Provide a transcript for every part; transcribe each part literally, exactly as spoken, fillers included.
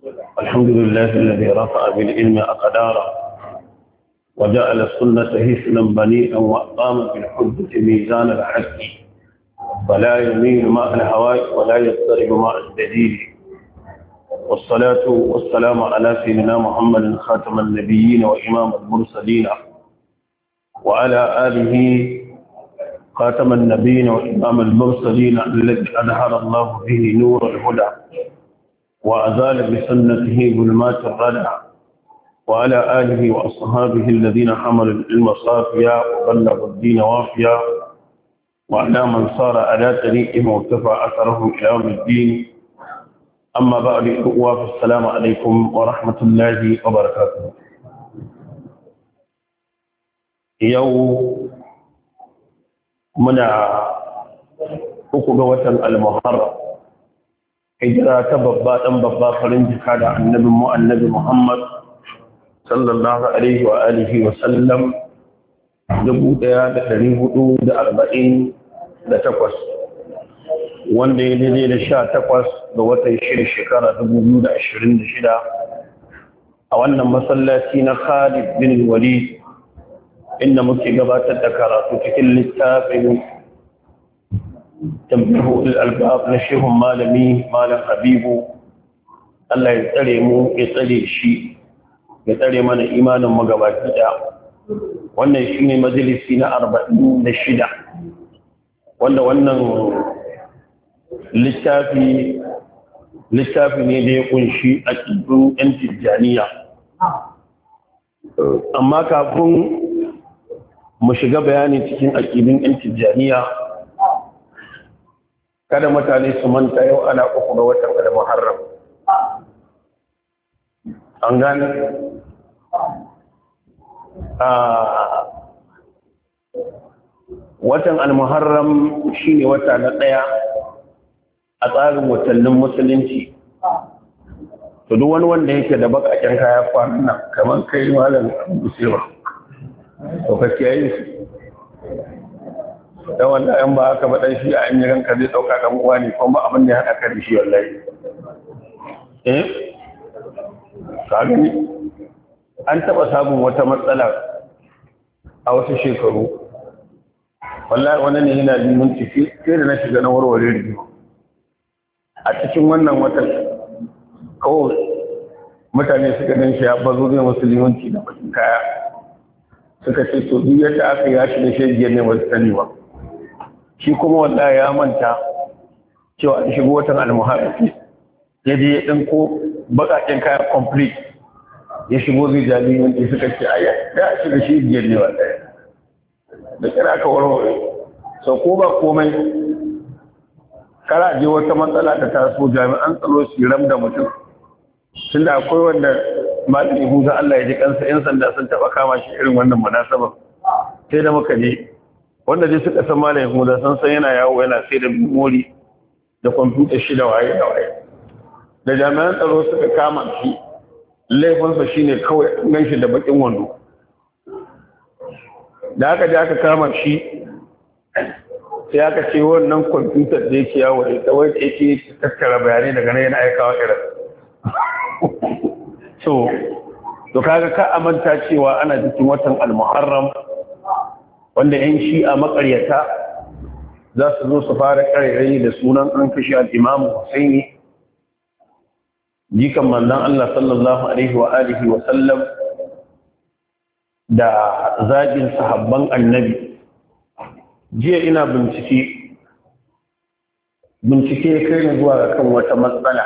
الحمد لله الذي رفع بالعلم أقدارا وجعل السنة هسلا بنيئا وأقام بالحجة ميزان الحق فلا يميل ماء الهواء ولا يضطرب ماء الدليل والصلاة والسلام على سيدنا محمد خاتم النبيين وإمام المرسلين وعلى آله خاتم النبيين وإمام المرسلين الذي أظهر الله به نور الهدى وأزال بسنته ظلمات الردى وعلى آله وأصحابه الذين حملوا العلم صافيا وبلغوا الدين وافيا وعلى من صار على طريقهم واكتفى أثرهم إلى يوم الدين. أما بعد السلام عليكم ورحمة الله وبركاته. يوم منا أقوى المحرم hijira ta babba dan babba farin jika da annabin mu annabi Muhammad sallallahu alaihi wa alihi wa sallam dubu ɗaya da ɗari hudu da arba'in da takwas wanda ya daidai da sha takwas ga watan shida shekara dubu biyu da ashirin da shida a wannan masallaci na Khalid bin Walid inda muke gabatar da karatu cikin littafin tambihu al-albab na shehun malami malam habibu Allah ya tsare mu ya tsare shi ya tsare mana imanin magabaki da wannan shine majalisi na arba'in da shida wanda wannan littafi littafi ne da ya kunshi aqidun yan tijaniya amma kafin mu shiga bayani cikin aqidun yan tijaniya kada mutane su manta yau ana uku ga watan al-Muharram an gane a watan al-Muharram shine wata na daya a tsarin watannin musulunci to duk wani wanda yake da bakakken kaya kwanan nan kamar kai malam Usaiba to kaskiyayi da wanda yan ba aka baɗan shi a yin ranka zai ɗauka ɗan uwa ne kuma abin da ya haɗa ka da shi wallahi eh ka gani an taɓa samun wata matsala a wasu shekaru wallahi wani ne yana limanci sai da na shiga na warware rigiyo a cikin wannan watan kawai mutane suka dan shi ya bazo zai musu limanci da bakin kaya suka ce to duk yadda aka ya shi da shegiyar ne wasu sani ba shi kuma wanda ya manta cewa an shigo watan al-Muharram ya je ya ɗinko baƙaƙen kaya complete ya shigo zai jami'in da suka ce ayya ya shiga shi biyar ne wanda da kira aka warware sau ko ba komai kara je wata matsala ta taso jami'an tsaro su ram da mutum tun da akwai wanda malin yahuza Allah ya ji kansa yan sanda sun taɓa kama shi irin wannan munasabar sai da muka je wanda dai suka san malayin huda san san yana yawo yana sai da memory da kwamfuta shi da waye da waye da jami'an tsaro suka kama shi laifinsa shine kawai gan shi da bakin wando da aka je aka kama shi sai aka ce wannan kwamfutar da yake yawo da ita wai da yake tattara bayanai daga nan yana aikawa irin so to kaga ka amanta cewa ana cikin watan al-Muharram wanda ‘yan shi'a makaryata za su zo su fara ƙarairayi da sunan an kashe al'imamu Husaini, jikan manzan Allah sallallahu Alaihi wa alihi wa sallam da zagin sahabban annabi. Jiya ina bincike, bincike kai na zuwa ga kan wata matsala.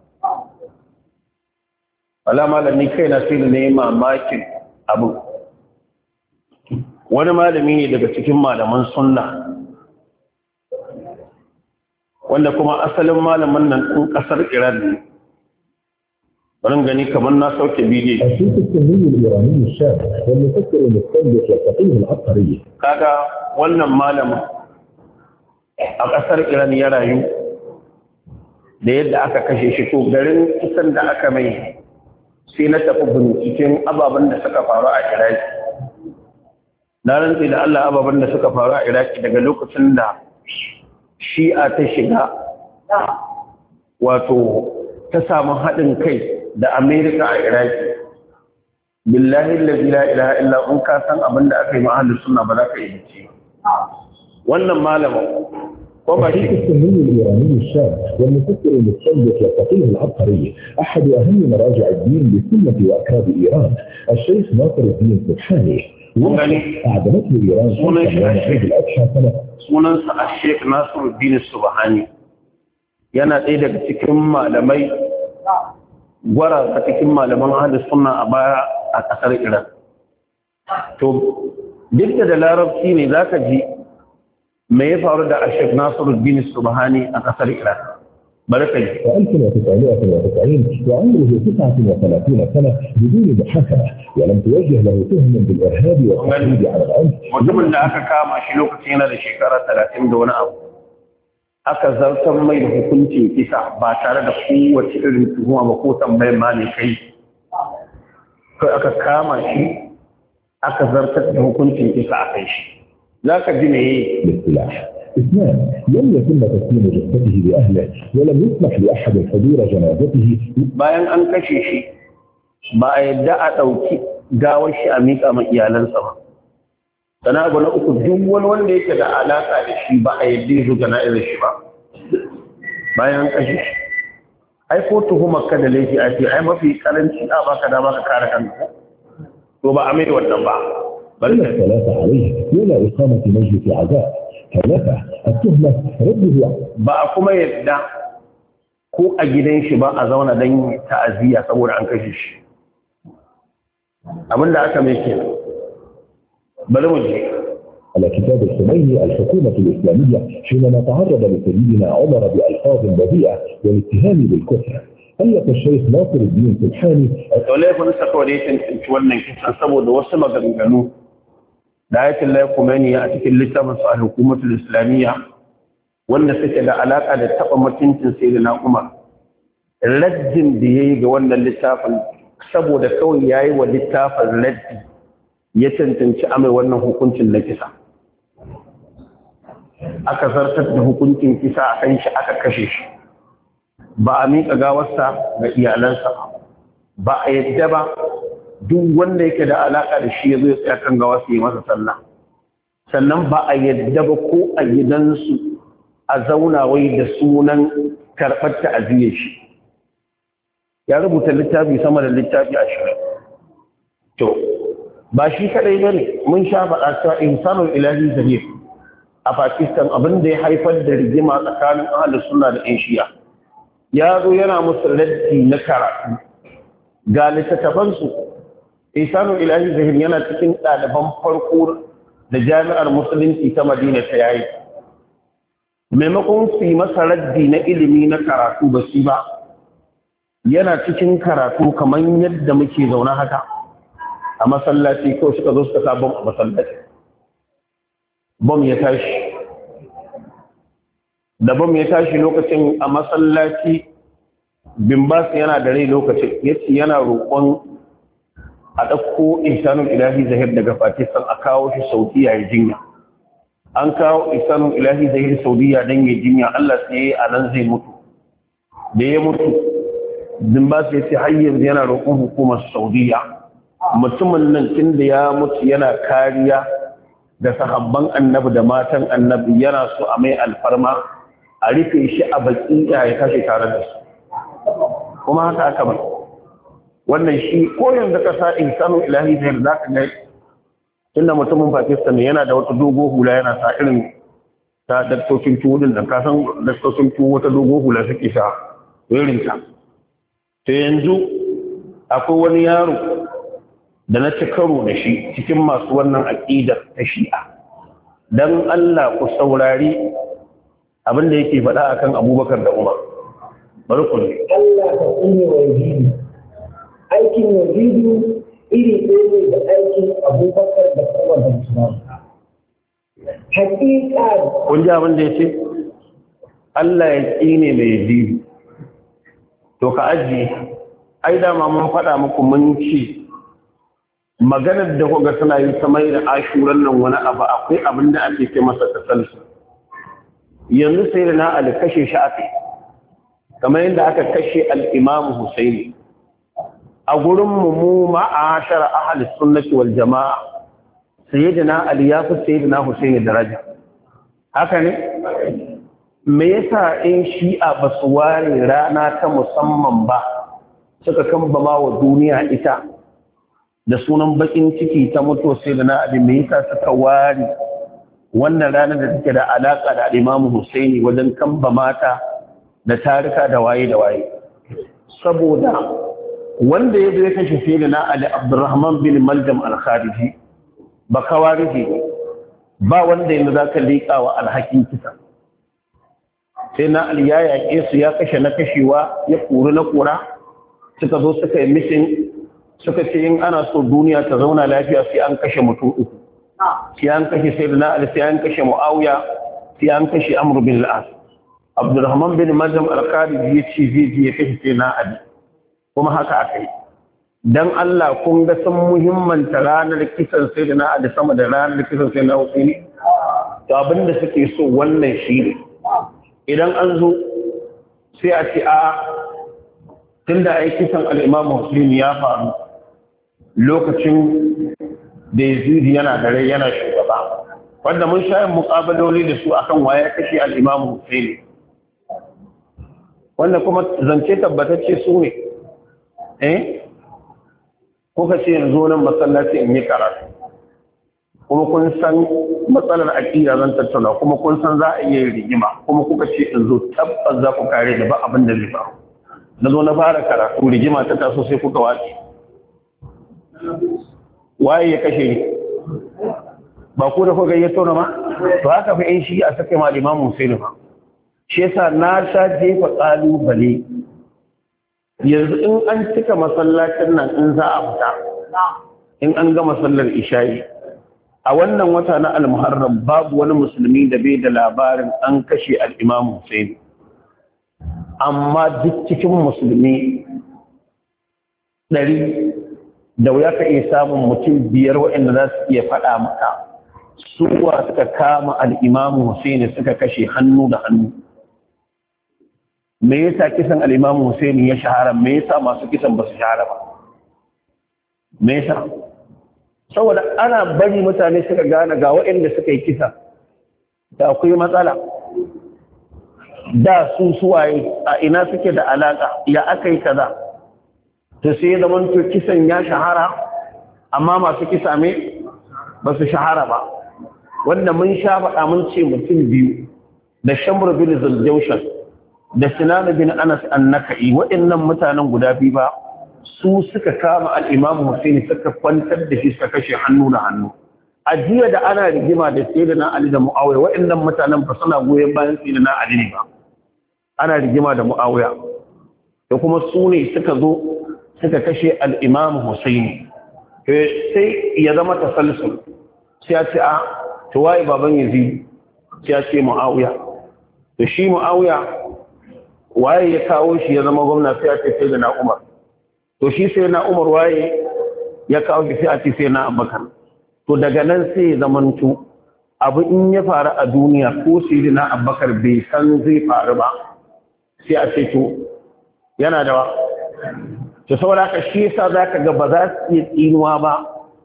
Alama da ni kai na sai da ne mamakin abu. Wani malami ne daga cikin malaman sunna wanda kuma asalin malamin nan ɗin ƙasar Iran ne. Barin gani kamar na sauke bidiyo. Kaga wannan malamin a ƙasar Iran ya rayu da yadda aka kashe shi to garin kisan da aka mai sai na tafi binciken ababen da suka faru a Iraki. Na rantsi da Allah ababen da suka faru a Iraki daga lokacin da shi'a ta shiga wato ta samu haɗin kai da Amerika a Iraki billahi allazi la ilaha illa in ka san abin da aka yi ma ahlus sunna ba za ka yi ci wannan malamin الشيخ السني الإيراني الشاب والمفكر المتصلح والفقيه العبقري أحد أهم مراجع الدين بسنة وأكراد إيران الشيخ ناصر الدين السبحاني أعدمته إيران عيد الأضحى سنة سنة الشيخ ناصر الدين السبحاني yana ɗaya daga cikin malamai gwara a cikin malaman ahlus sunna a baya a ƙasar Iran to duk da larabci ne zaka ji me ya faru da Sheikh Nasiruddin Subhani a kasar Iran barka ji ألف وتسعمائة وتسعين وعمره تسعة وثلاثين سنة بدون محاكمة ولم توجه له تهم بالإرهاب والتحريض على العنف mutumin da aka kama shi lokacin yana da shekara talatin da wani abu aka zartar mai da hukuncin kisa ba tare da kowace irin tuhuma ba ko tambayar ma ne kai kai aka kama shi aka zartar da hukuncin kisa a kai shi ذاك الدنيا بالاصطلاح اثنان لم يتم تسليم جثته لاهله ولم يسمح لاحد حضور جنازته bayan an kashe shi ba a yadda a dauki gawar shi a mika ma iyalansa ba sana abu na uku duk wani wanda yake da alaka da shi ba a yadda ya zo jana'izar shi ba bayan an kashe shi ai ko tuhumar ka da laifi a ce ai mafi karanci a baka da baka kare kanka to ba a mai wannan ba بل الثلاثة عليه دون إقامة مجلس عزاء ثلاثة التهمة رده ba a kuma yadda ko a gidan shi ba a zauna don ta'aziyya saboda an kashe shi abinda aka mai ke bari mu je على كتاب الخميني الحكومة الإسلامية حينما تعرض لسيدنا عمر بألفاظ بذيئة والاتهام بالكفر ألف الشيخ ناصر الدين سبحاني dole ku nisa kawai da ya wannan kisan saboda wasu maganganu da ayatul lahi Khomeini a cikin littafin sa al-hukumatul islamiyya wanda suke da alaka da taba mutuncin sayyidina Umar raddin da yayi ga wannan littafin saboda kawai yayi wa littafin raddi ya tantance amai wannan hukuncin na kisa aka zartar da hukuncin kisa a kan shi aka kashe shi ba a miƙa gawarsa ga iyalansa ba a yadda ba duk wanda yake da alaƙa da shi ya zo ya tsaya kan gawa su yi masa sallah sannan ba a yadda ba ko a gidansu a zauna wai da sunan karɓar ta'aziyar shi ya rubuta littafi sama da littafi ashirin to ba shi kadai ba ne mun sha faɗa cewa insanul ilahi zahir a Pakistan abin da ya haifar da rigima tsakanin ahlus sunna da ƴan shi'a ya zo yana musu raddi na karatu ga littattafansu Isanu Ilahi Zahir yana cikin ɗaliban farko da jami'ar musulunci ta Madina ta yayi maimakon su yi masa raddi na ilimi na karatu ba su ba yana cikin karatu kamar yadda muke zaune haka a masallaci ko suka zo suka sa bom a masallaci bom ya tashi da bom ya tashi lokacin a masallaci Bimbas yana da rai lokacin yace yana roƙon a ɗauko Ihsanul Ilahi Zahir daga Pakistan a kawo shi Saudiya ya jinya an kawo Ihsanul Ilahi Zahir Saudiya dan ya jinya Allah sai a nan zai mutu da ya mutu Bimbas ya ce har yanzu yana roƙon hukumar Saudiya mutumin nan tun da ya mutu yana kariya da sahabban annabi da matan annabi yana so a mai alfarma a rufe shi a baki ya kashe tare da su kuma haka aka bar wannan shi ko yanzu ka sa Ihsanul Ilahi Zahir za ka ga inda mutumin Pakistan yana da wata dogo hula yana sa irin ta daktocin tuwo din da ka san daktocin tuwo wata dogo hula suke sa irin ta to yanzu akwai wani yaro da na ci karo da shi cikin masu wannan aƙidar ta shi'a don Allah ku saurari abin da yake faɗa akan Abubakar da Umar bari ku ne Allah ka tsine wa Yazidu aikin Yazidu iri ɗaya ne da aikin Abubakar da Umar da Usman hakika kun ji abin da ya ce Allah ya tsine mai Yazidu to ka ajiye ai dama mun faɗa muku mun ci maganar da kuga suna yi ta mai da ashuran nan wani abu akwai abin da ake ce masa tasalsu yanzu sai da na ali kashe shi aka kamar yadda aka kashe al-imam Husaini a gurin mu ma'ashara ahli sunnati wal jama'a sayyidina ali ya fi sayyidina husaini daraja haka ne me yasa in shi'a ba su ware rana ta musamman ba suka kambama wa duniya ita da sunan bakin ciki ta mutu sayyidina ali me yasa suka ware wannan ranar da take da alaka da Imam Husaini wajen kambama ta da tarika da waye da waye saboda wanda ya zo ya kashe sayyidina ali Abdurrahman bin Maljam al-Khariji ba kawariji ba wanda yanzu zaka liƙa wa alhakin kisa sai na ali ya yaƙe su ya kashe na kashewa ya kuri na kura suka zo suka yi mission suka ce in ana so duniya ta zauna lafiya sai an kashe mutum uku sai an kashe sayyidina ali sai an kashe muawiya sai an kashe amr bin al-as Abdurrahman bin Maljam al-Khariji ya ce zai je ya kashe sayyidina ali kuma haka akai dan Allah kun ga san muhimmanta ranar kisan sayyidina ali sama da ranar kisan sayyidina Husaini to abinda suke so wannan shi ne idan an zo sai a ce a tunda ai kisan al-Imam Husaini ya faru lokacin da Yazid yana da rai yana shugaba wanda mun sha yin muƙabaloli da su akan waye kashe al-Imam Husaini wanda kuma zance tabbatacce su ne eh kuka ce yanzu nan masallaci in yi karatu kuma kun san matsalar aqida zan tattauna kuma kun san za a iya rigima kuma kuka ce in zo tabbas za ku kare da ba abin da zai faru na zo na fara karatu rigima ta taso sai kuka wace waye ya kashe ni ba ku da kuka gayyato na ma to haka fa in shi a sake ma Imam Husaini ba shi yasa na sha jefa kalubale yanzu in an cika masallacin nan in za a fita in an ga masallar isha'i a wannan wata na al-Muharram babu wani musulmi da bai da labarin an kashe al-Imam Husaini amma duk cikin musulmi ɗari da wuya ka iya samun mutum biyar waɗanda za su iya faɗa maka suwa suka kama al-Imam Husaini suka kashe hannu da hannu me yasa kisan al-Imam Husaini ya shahara me yasa masu kisan ba su shahara ba me yasa saboda ana bari mutane suka gane ga waɗanda suka yi kisa da akwai matsala da su suwaye a ina suke da alaka ya aka yi kaza to sai zaman to kisan ya shahara amma masu kisa me ba su shahara ba wanda mun sha faɗa mun ce mutum biyu da Shamr bin Zuljawshan da Sinan bin Anas an-Nakai waɗannan mutanen guda biyu ba su suka kama al-Imam Husaini suka kwantar da shi suka kashe hannu da hannu a jiya da ana rigima da Sayyidina Ali da Muawiya waɗannan mutanen ba suna goyen bayan Sayyidina Ali ne ba ana rigima da Muawiya da kuma su ne suka zo suka kashe al-Imam Husaini sai ya zama tasalsul sai ya ce a to wai baban Yazid sai ya ce Muawiya to shi Muawiya waye ya kawo shi ya zama gwamna sai a ce sai da na Umar to shi sai na Umar waye ya kawo shi sai a ce sai na Abubakar to daga nan sai ya zamanto abu in ya faru a duniya ko sai da na Abubakar bai san zai faru ba sai a ce to yana da to saboda haka shi yasa zaka ga ba za su iya tsinuwa ba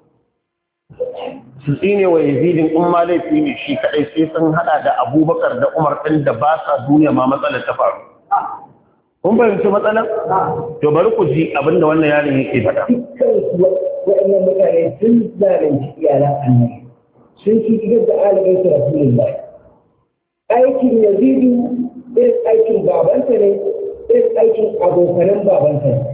su tsine wa Yazidin in ma laifi ne shi kadai sai sun hada da Abubakar da Umar din da ba sa duniya ma matsalar ta faru kun fahimci matsalar? To bari ku ji abinda wannan yaron yake faɗa. Dukkan waɗannan mutane sun zalunci iyalan annabi sun ci gidan da alibai su rasulullah. Aikin Yazidu irin aikin babanta ne irin aikin abokanan babanta ne.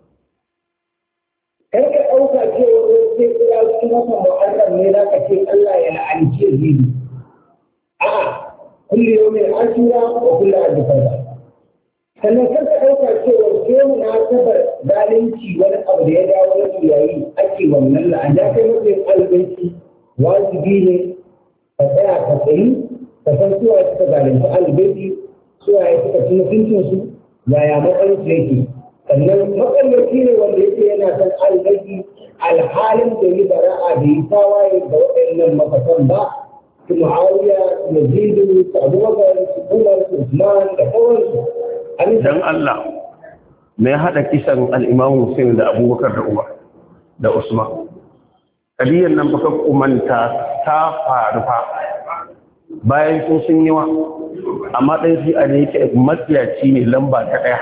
Kar ka ɗauka cewa sai kira su masa mu'arram ne za ka ce Allah ya la'anci Yazidu. A'a, kulli yawmin ashura wa kullu adfarda. Sannan kan ka ɗauka cewa sai munasabar zalunci wani abu da ya dawo na yayi ake wannan la'an ya kai matsayin albanci wajibi ne ka tsaya ka tsayi ka san suwa suka zalunci albanci suwa ya suka ci mutuncinsu yaya matsayin su yake sannan matsalaci ne wanda yake yana san albanci alhalin da yi bara'a da yi tawaye da waɗannan mafatan ba su Muawiya su Yazidu su Abubakar su Umar su Usman da sauransu dan Allah mai haɗa kisan al'imamu Hussein da Abubakar da Umar da Usman. Kadiyar nan baka kumanta ta faru fa bayan sun sun yi wa, amma ɗan shi a ne yake matsiyaci ne lamba ta ɗaya.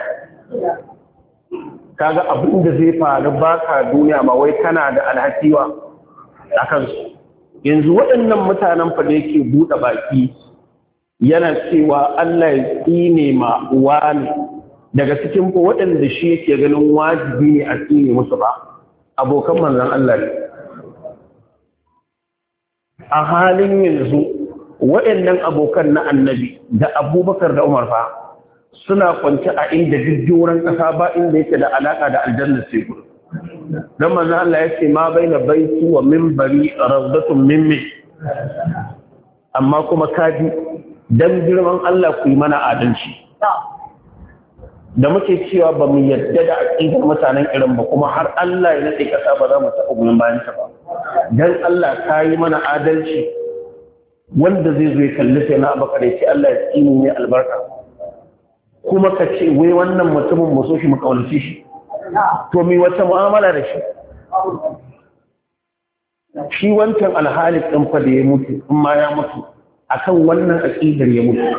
Kaga abin da zai faru baka duniya ma wai kana da alhakiwa a kansu. Yanzu waɗannan mutanen fa da yake buɗe baki yana cewa Allah ya tsine ma wani daga cikin fa waɗanda shi yake ganin wajibi ne a tsine musu ba abokan manzon Allah ne. A halin yanzu waɗannan abokan na annabi da Abubakar da Umar fa suna kwance a inda jujjuran ƙasa ba inda yake da alaƙa da aljanna sai gudu. Dan manzon Allah ya ce ma baina baiti wa minbari rawdatun minni, amma kuma kaji dan girman Allah ku yi mana adalci da muke cewa ba mu yadda da aqidar mutanen irin ba kuma har Allah ya nade kasa ba za mu taɓa gumin bayan ta ba. Dan Allah ka yi mana adalci wanda zai zo ya kalli sai na Abubakar ya ce Allah ya tsini ne albarka kuma ka ce wai wannan mutumin mu so shi mu kaulace shi, to mi wata mu'amala da shi? Shi wancan alhali ɗin fa da ya mutu in ma ya mutu akan wannan aqidar ya mutu.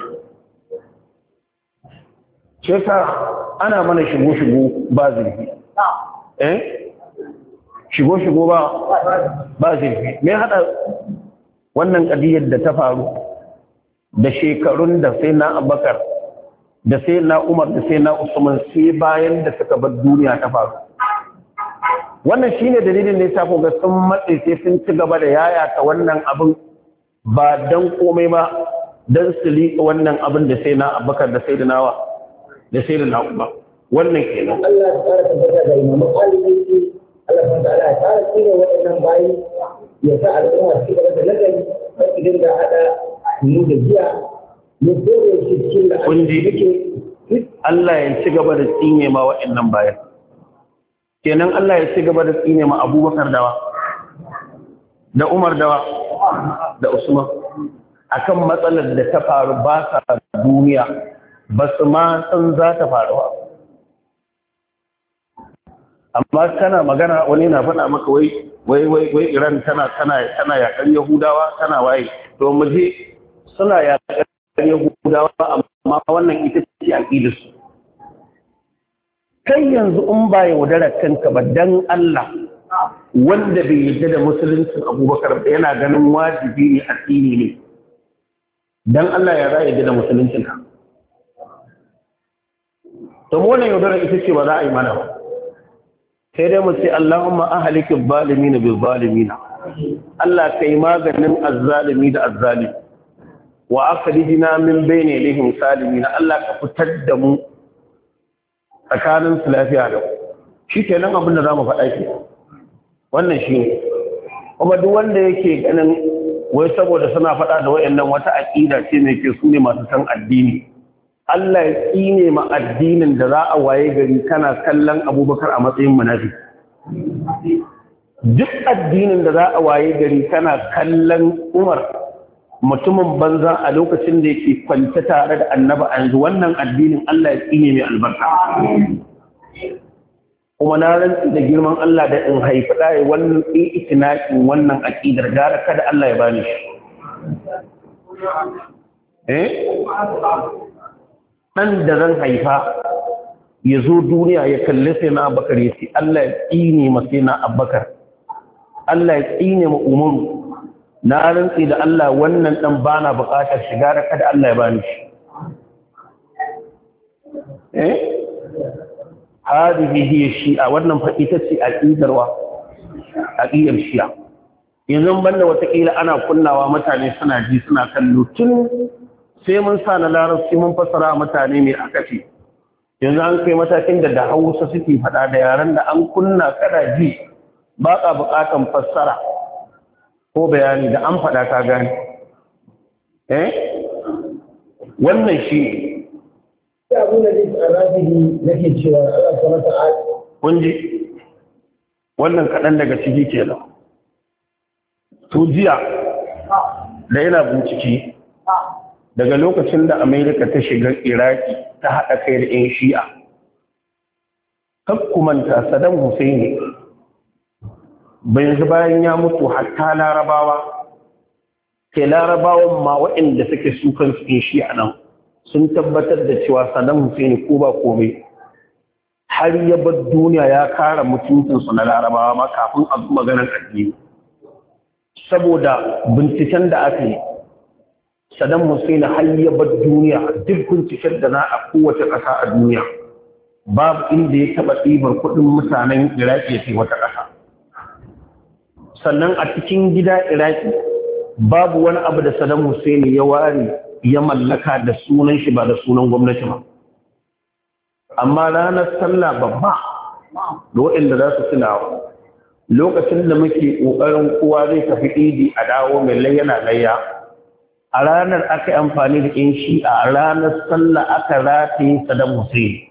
Ce ka ana mana shigo-shigo ba zurfi. Eh? Shigo-shigo ba ba zurfi. Me haɗa wannan ƙadiyar da ta faru da shekarun da sai na Abubakar da sai na Umar da sai na Usman sai bayan da suka bar duniya ta faru? Wannan shine dalilin da ya sa ga sun matse sai sun ci gaba da yayata wannan abin ba dan komai ba dan su liƙa wannan abin da sai na Abubakar da sai da nawa da sai da na Umar. Wannan kenan. Allah ya fara tabbata da Imam Ali Allah subhanahu wa ta'ala ya fara tsira waɗannan bayi ya sa al'umma su gaba da nazari sai su dinga hada mu da jiya mu dole shi cikin da Allah ya ci gaba da tsine ma waɗannan bayan. Kenan Allah ya ci gaba da tsine ma Abubakar dawa da Umar dawa da Usman akan matsalar da ta faru ba sa duniya ba su ma san za ta faru ba. Amma kana magana wani na faɗa maka wai wai wai wai Iran tana tana tana yakan Yahudawa tana waye to mu je suna yakan Yahudawa amma wannan ita ce aqidar su. Kai yanzu in ba yaudarar kanka ba dan Allah wanda bai yarda da musuluncin Abubakar ba yana ganin wajibi ne addini ne dan Allah ya za yarda da musuluncin ka. To mu wannan yaudarar ita ce ba za a yi mana ba. Sai dai mu ce Allahumma ahliki zalimin bil zalimin. Allah kai maganin azzalimi da azzalimi. Wa akhrijna min bayni yadayhim salimin. Allah ka fitar da mu tsakanin su lafiya da shi kenan abin da zamu faɗa ke. Wannan shi ne. Kuma duk wanda yake ganin wai saboda suna faɗa da wayannan wata aqida ce ne ke su ne masu san addini. Allah ya tsine ma addinin da za a waye gari kana kallon Abubakar a matsayin munafiki. Duk addinin da za a waye gari kana kallon Umar mutumin banza a lokacin da yake kwance tare da Annabi a yanzu wannan addinin Allah ya tsine mai albarka. Kuma na rantsi da girman Allah da in haifi ɗaya wannan itinaqin wannan aqidar gara kada Allah ya bani shi. Eh? ɗan da zan haifa ya zo duniya ya kalli sai na Abubakar ya ce Allah ya tsine ma sai na Abubakar, Allah ya tsine ma Umaru, na rantsi da Allah wannan ɗan ba na buƙatar shiga da kada Allah ya bani shi. Eh? Hadihi hiya shi'a, wannan fa ita ce aqidarwa aqidar shi'a. Yanzu banda watakila ana kunnawa mutane suna ji suna kallo tun sai mun sa na larabci mun fassara mutane mai aka ce. Yanzu an kai matakin da da Hausa suke faɗa da yaren da an kunna kada ji ba ka buƙatan fassara ko bayani da an faɗa ka gani. Eh? Wannan shi ya abu da zai arabihi nake cewa Allah subhanahu wa ta'ala kun ji wannan kaɗan daga ciki kenan. To jiya da yana bincike daga lokacin da Amerika ta shiga Iraki ta haɗa kai da 'yan shi'a kakkumanta Saddam Hussein bayan bayan ya mutu hatta larabawa ke larabawan ma waɗanda suke sukan su shi a nan sun tabbatar da cewa Saddam Hussein ko ba komai har ya bar duniya ya kare mutuncinsu na larabawa ma kafin a maganar addini saboda binciken da aka yi Saddam Hussein har ya bar duniya duk binciken da na a kowace ƙasa a duniya babu inda ya taɓa ɗibar kuɗin mutanen Iraki ya fi wata ƙasa sannan a cikin gida Iraki babu wani abu da Saddam Hussein ya ware ya mallaka da sunan shi ba da sunan gwamnati ba amma ranar sallah babba da waɗanda za su tunawa lokacin da muke ƙoƙarin kowa zai tafi idi a dawo mai layyana layya a ranar aka yi amfani da in shi a ranar sallah aka rataye Saddam Hussein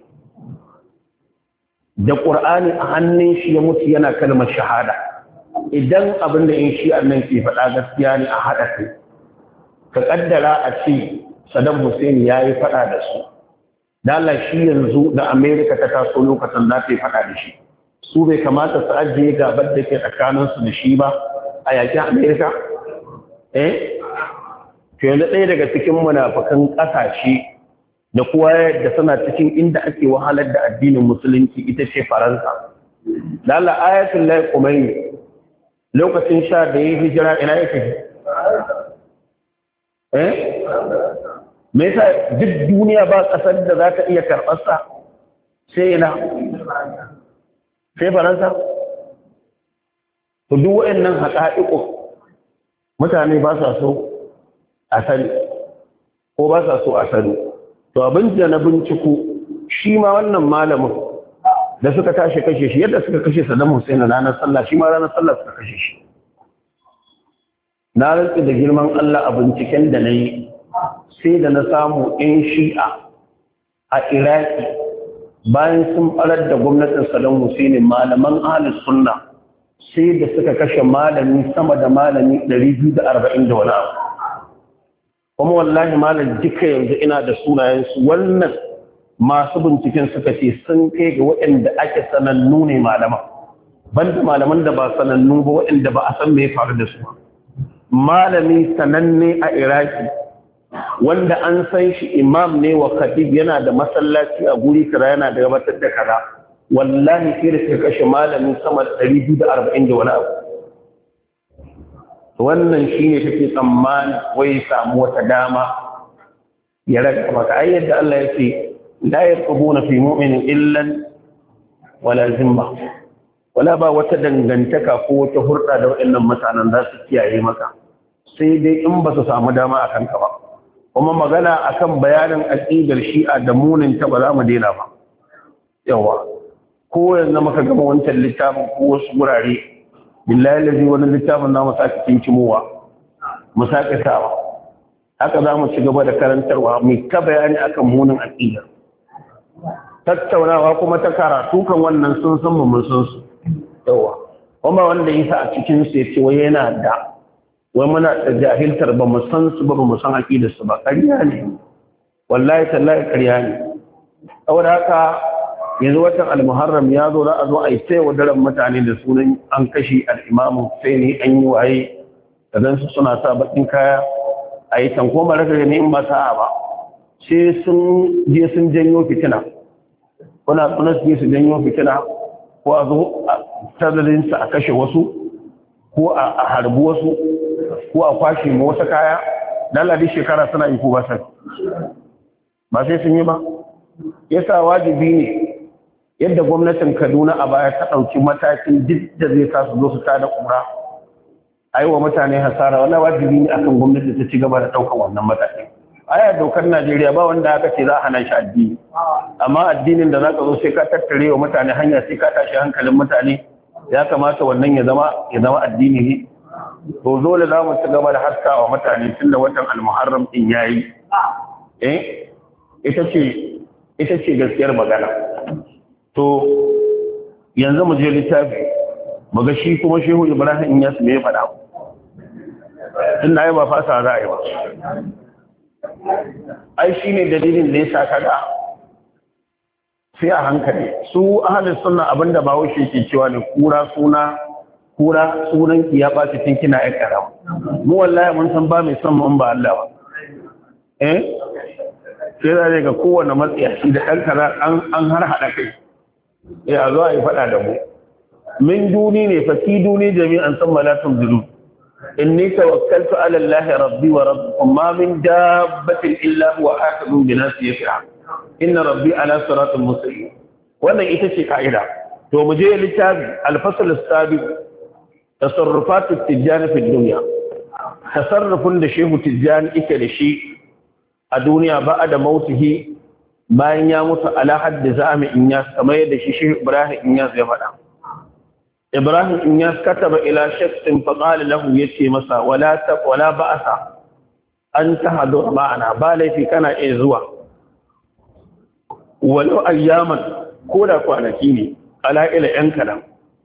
da ƙur'ani a hannun shi ya mutu yana kalmar shahada idan abin da in shi nan ke faɗa gaskiya ne a haɗa kai ka ƙaddara a ce Saddam Hussein ya yi faɗa da su dala shi yanzu da Amerika ta taso lokacin za ta yi faɗa da shi su bai kamata su ajiye gabar da ke tsakaninsu da shi ba a yakin Amerika eh to yanzu ɗaya daga cikin munafukan ƙasashe da kowa da suna cikin inda ake wahalar da addinin musulunci ita ce Faransa dala ayatul lahi Khomeini lokacin sha da ya hijira ina yake eh me yasa duk duniya ba kasar da za ta iya karɓar sa sai ina sai Faransa to duk wayannan haƙa'iƙo mutane ba sa so a sani ko ba sa so a sani to abin da na binciko shi ma wannan malamin da suka tashi kashe shi yadda suka kashe Saddam Hussein ranar sallah shi ma ranar sallah suka kashe shi na rantsi da girman Allah a binciken da na yi sai da na samu ‘yan shi'a a Iraki bayan sun ɓarar da gwamnatin Saddam Hussein malaman ahlus sunna sai da suka kashe malami sama da malami ɗari biyu da arba'in da wani abu kuma wallahi malam duka yanzu ina da sunayensu wannan masu binciken suka ce sun kai ga waɗanda ake sanannu ne malaman banda malaman da ba sanannu ba waɗanda ba a san me ya faru da su malami sananne a Iraki wanda an san shi imam ne wa khatib yana da masallaci a guri kaza yana da gabatar da kaza wallahi sai da suka kashe malami sama da ɗari biyu da arba'in da wani abu wannan shine take tsammani wai samu wata dama ya raga maka ai yadda Allah ya ce la yarqubuna fi mu'minin illan wala zimma wala ba wata dangantaka ko wata hurda da waɗannan mutanen za su kiyaye maka sai dai in ba su samu dama akan ka ba kuma magana akan bayanin aqidar shi'a da munin ta ba za mu daina ba yawa ko yanzu muka gama wancan littafin ko wasu gurare billahi lazi wani littafin namu sake kinkimowa mu sake sawa haka za mu ci gaba da karantarwa mai ta bayani akan munin aqidar tattaunawa kuma ta karatu kan wannan sun san mu mun san su yawa kuma wanda yasa a cikin su yace wai yana da wai muna da jahiltar ba mu san su ba ba mu san aqidar su ba ƙarya ne wallahi tallahi ƙarya ne saboda haka yanzu watan al-muharram ya zo za a zo a yi sai wadaran mutane da sunan an kashi al-imamu sai ne an yi waye da su suna sa bakin kaya a yi tanko mara da ne in ba sa'a ba sai sun je sun janyo fitina kuna kuna su su janyo fitina ko a zo tazalin sa a kashe wasu ko a harbi wasu ko a kwashe mu wasu kaya dan ladi shekara suna yi ko ba sai ba sai sun yi ba yasa wajibi ne yadda gwamnatin Kaduna a baya ta ɗauki matakin duk da zai sa su zo su tada ƙura a yi wa mutane hasara wannan wajibi ne akan gwamnati ta ci gaba da ɗaukar wannan matakin aya dokar Najeriya ba wanda aka ce za a hana shi addini amma addinin da za ka zo sai ka tattare wa mutane hanya sai ka tashi hankalin mutane ya kamata wannan ya zama ya zama addini ne to dole za mu ci gaba da haska wa mutane tun da watan al-muharram din yayi eh ita ce ita ce gaskiyar magana to yanzu mu je littafi mu ga shi kuma Shehu Ibrahim Inyas me ya faɗa tunda ai ba fasa za a yi ba ai shine dalilin da yasa kaga sai a hankali su ahalin sunna abinda ba wuce ke cewa ne kura suna kura sunan ki ya ɓaci tun kina ƴan ƙaram mu wallahi mun san ba mai son mu ba Allah ba eh sai da ga kowane matsiyaci da ɗan kaza an an har hada kai eh a zo a yi faɗa da mu min duni ne fa ki duni jami'an san malatun zulu inni tawakkaltu ala Allah rabbi wa rabbukum ma min dabbatin illa huwa akhidun bi nasiyatiha inna rabbi ala siratin mustaqim wannan ita ce kaida to mu je littafi al-fasl as-sabiq tasarrufat at-tijani fi dunya tasarrufun da shehu tijani yake da shi a duniya ba da mautihi bayan ya mutu ala haddi zami inyas kamar yadda shi shehu ibrahim inyas ya faɗa ibrahim inyas kataba ila shakhsin fa qala lahu yace masa wala ta wala ba'asa an tahadu ma'ana ba laifi kana iya zuwa walau ayyaman ko da kwanaki ne ala ila yan kalam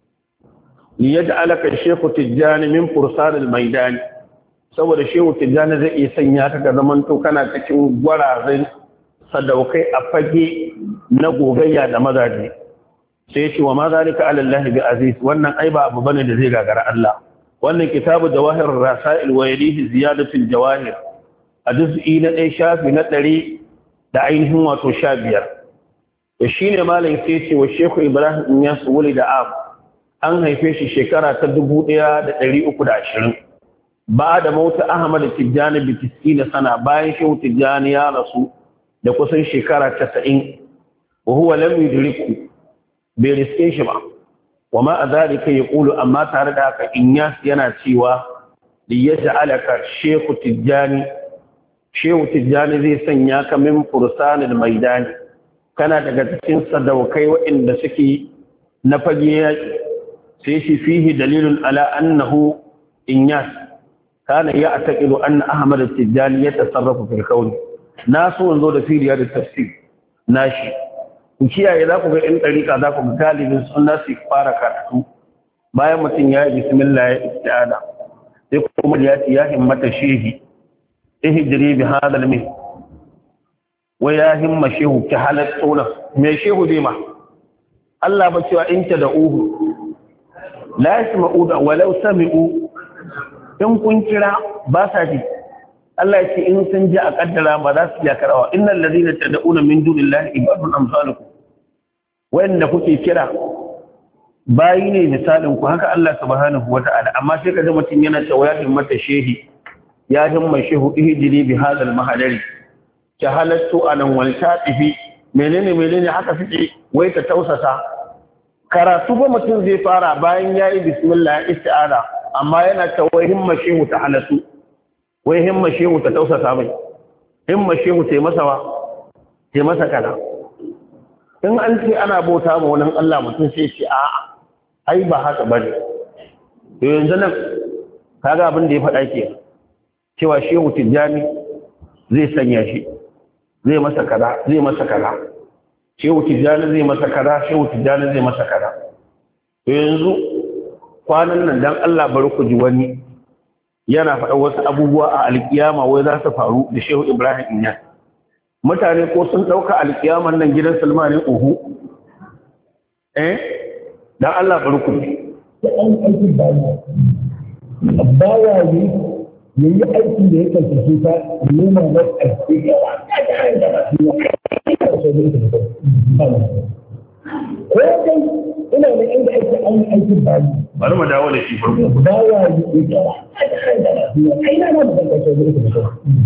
li yaj'alaka shaykhu tijani min fursal al-maidan saboda shehu tijani zai iya sanya ka ga zaman to kana cikin gwarazin sadaukai a fage na gogayya da mazaje sai yace wa ma zalika ala Allah bi aziz wannan ai ba abu bane da zai gagara Allah wannan kitabu jawahir rasail wa yadihi ziyadatu al-jawahir a juz'i na ɗaya shafi na ɗari da ainihin wato sha biyar da shi ne malin sai ce wa sheku ibrahim in yasu wuli da am an haife shi shekara ta dubu ɗaya da ɗari uku da ashirin ba da mauta ahmad tijjani bitisi da sana bayan shehu tijjani ya rasu da kusan shekara casa'in wa huwa lam yudriku bai riske shi ba wa ma a zalika ya ƙulu amma tare da haka in yana cewa da ya ja'alaka shehu tijjani shehu tijjani zai sanya ka min fursanin maidani kana daga cikin sadaukai waɗanda suke na fage yaƙi sai shi fihi dalilun ala annahu inyas kana ya ataqilu anna ahmad at-tijani yatasarrafu fil kawn nasu wanzo da firiya da tafsir nashi ku kiyaye za ku ga in dariƙa za ku ga galibin sunna su fara karatu bayan mutum ya yi bismillah ya isti'ada sai kuma ya ci ya himmata shehi ihjiri bi hada al-min wa ya himma shehu ki halatto na me shehu dai ma Allah ba cewa in ta da'uhu la yasma'u da walau sami'u in kun kira ba sa ji Allah ya ce in sun ji a kaddara ba za su iya karawa innal ladina tad'una min dunillahi ibadun amsalukum wanda kuke kira bayi ne misalin ku haka Allah subhanahu wata'ala amma sai kaga mutun yana cewa ya himmata shehi ya himma shehu ihjiri bi hadal mahadari ta halattu anan wal tafi menene menene haka suke wai ta tausasa karatu ba mutum zai fara bayan yayi bismillah isti'ada amma yana ta wai himma shehu ta halattu wai himma shehu ta tausasa mai himma shehu ta masa wa ta masa kana in an ce ana bauta ma wani Allah mutum sai ce a'a ai ba haka bane to yanzu nan kaga abin da ya faɗa ke cewa shehu tijjani zai sanya shi zai masa kaza zai masa kaza shehu tijjani zai masa kaza shehu tijjani zai masa kaza to yanzu kwanan nan dan Allah bari ku ji wani yana faɗa wasu abubuwa a alkiyama wai za su faru da shehu Ibrahim Inyas mutane ko sun ɗauka alkiyaman nan gidan Salman uhu eh dan Allah bari ku ji an aiki bayi baya yi yayi aikin da yake cikin ta nuna da aiki ko dai ina da inda ake an aikin bayi bari mu dawo da shi farko baya yi ai na da kake da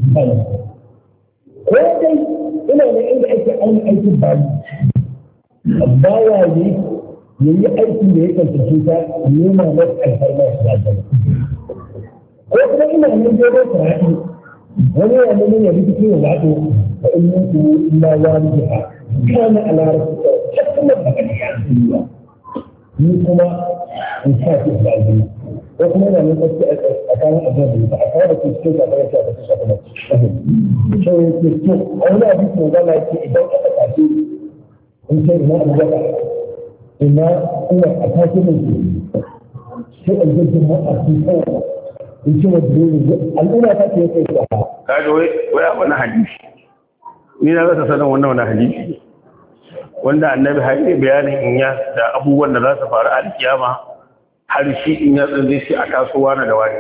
ko dai ina da inda ake an aikin bayi baya yi yayi aikin da yake cikin ta nuna da alfarma ko kuma ina nan dai dai karatu wani ya nuna ya rubuta cewa wato fa in kuntu illa waliha kana ala rasulika hakuma da kariya ni kuma in sa ki da aljanna ko kuma ina nan kace a kan abin da a kawo da ku cikin da ya ta da shi kuma so yake to wani abin da ga lai ce idan aka tafi in sai ina da gaba ina ina a tafi ne sai an ji mu a cikin in ce wa dole al'umma ta ce kai ta kaga wai wai a wani hadisi ni na rasa sanin wannan wani hadisi wanda annabi har yi bayanin in ya da abubuwan da za su faru a kiyama har shi in ya tsanze shi a tasowa na da wani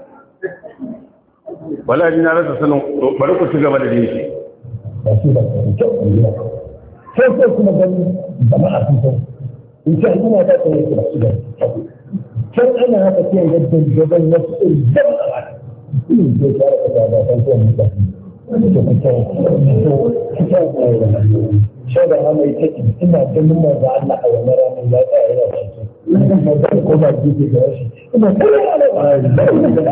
wala ni na rasa sanin bari ku ci gaba da jin shi sai sai kuma gani jama'a sun san in ce ina ta tsaye da su da can ana haka ce yadda gaban wasu irin jama'a irin zai fara kasa da kan kowane mutane shaida ma mai take ina ganin ma da Allah a wannan ranar ya tsaya yana cikin ina da ko ba ji da shi ina kallon Allah da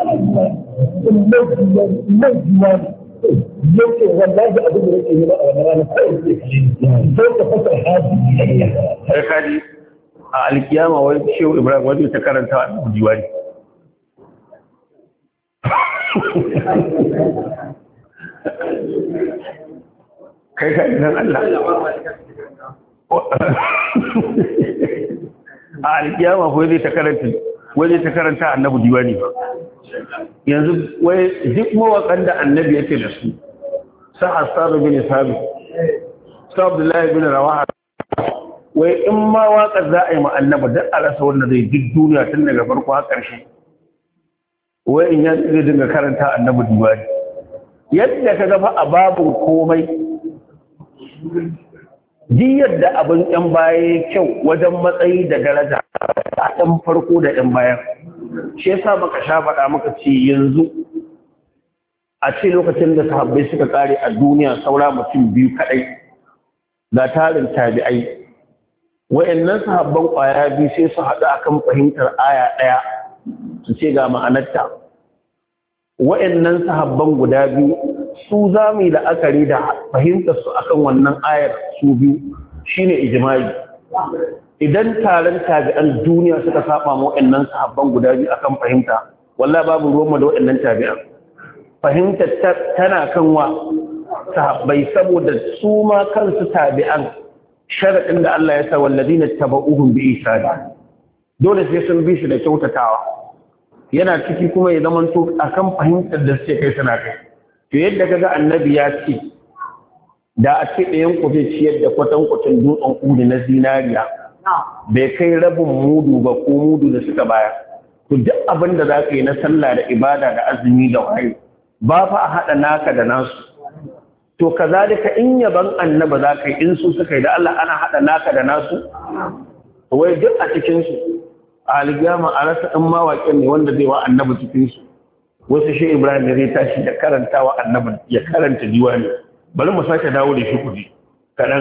ina jiwa yake wallahi abin da yake yi ba a wannan ranar kai yake sai ka fasa hadi sai kaji a alkiyama wani shehu Ibrahim wani ta karanta a jiwani kai ka idan Allah a alkiyama ko zai ta karanta wai ta karanta annabi diwani ba yanzu wai duk mawakan da annabi yake da su sa Hassan bin Sabi sa Abdullahi bin Rawaha wai in ma waƙar za a yi ma annabi duk a rasa wanda zai duk duniya tun daga farko har ƙarshe wai in ya zai dinga karanta annabi diwani yadda ka gafa a babu komai ji yadda abin ‘yan baya kyau wajen matsayi da daraja a ɗan farko da ‘yan bayan shi yasa maka sha faɗa maka ce yanzu a ce lokacin da sahabbai suka ƙare a duniya saura mutum biyu kaɗai da tarin tabi'ai wa'annan sahabban ƙwaya biyu sai su haɗu akan fahimtar aya ɗaya su ce ga ma'anarta wa'annan sahabban guda biyu su za mu yi la'akari da fahimtarsu a kan wannan ayar su biyu shi ne ijimai idan taron tabi'an duniya suka saba ma wa'annan sahabban guda biyu akan fahimta wallah babu ruwan da wa'annan tabi'an fahimtar tana kan wa sahabbai saboda su ma kansu tabi'an sharaɗin da Allah ya sa walladina taba'uhum bi ihsan dole sai sun bi shi da kyautatawa yana ciki kuma ya zama to akan fahimtar da suke kai suna kai to yadda kaga annabi ya ce da a ce ɗayan ku zai ciyar da kwatankwacin dutsen udu na zinariya bai kai rabin mudu ba ko mudu da suka baya to duk abin da za ka yi na sallah da ibada da azumi da waye ba fa a haɗa naka da nasu to kazalika in yaban annaba za ka yi in su suka yi da Allah ana haɗa naka da nasu wai duk a cikinsu a algiyama a rasa ɗan mawaƙin ne wanda zai wa annaba cikinsu wasu shi Ibrahim zai tashi da karanta wa annaba ya karanta diwani bari mu sake dawo da shi kuji kaɗan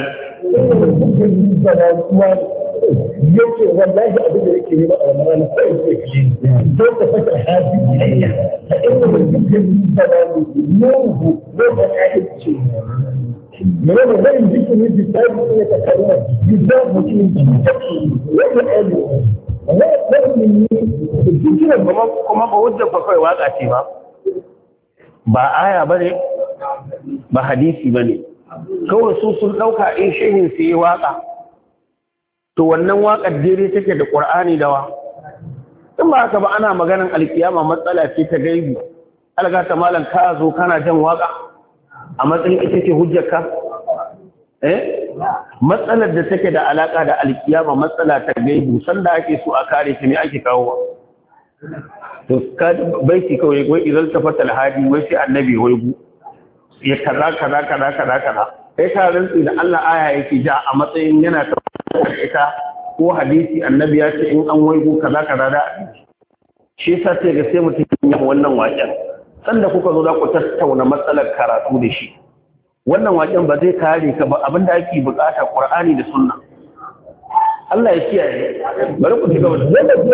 yake wallahi abin da yake yi ba a wannan ranar sai yake yi don ka fata hadi ayya a inda mutum ke da wani nuhu ko da kai ce mene ne zai yi cikin yi da sai ya ta karuma da mutum ke wani abu wani wani ne cikin kuma kuma ba wanda ba kai waka ce ba ba aya bane ba hadisi bane kawai su sun dauka in shehin su yi waka to wannan waƙar daidai take da ƙur'ani dawa in ba haka ba ana maganan alkiyama matsala ce ta gaibi alga ta malam ka zo kana jan waƙa a matsayin ita ce hujjarka eh matsalar da take da alaka da alkiyama matsala ta gaibi sanda ake so a kare shi ne ake kawo to ka baiti kawai wai idan ta fata alhadi wai sai annabi wai gu ya kaza kaza kaza kaza kaza kai ka rantsi da Allah aya yake ja a matsayin yana ta ita ko hadisi annabi ya ce in an waigo kaza kaza da shi yasa sai ga sai mutum ya wannan waken sanda kuka zo za ku tattauna matsalar karatu da shi wannan waken ba zai kare ka ba abinda ake bukata Qur'ani da Sunna Allah ya kiyaye bari ku ci gaba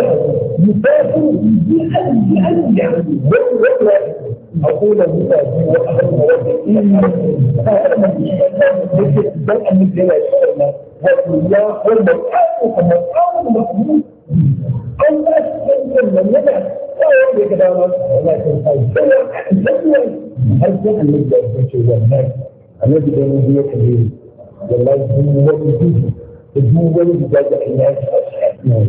da أقول المتاجي وأهل المواد بل أن الجنة يشعرنا والله والمقام ومقام المقبول الله يشعر من يدع لا يجب كلاما الله يشعر هل كان الذي يشعر والله الذي يشعر يكبير والله هو الوجود الجوة بجاجة الناس أشعر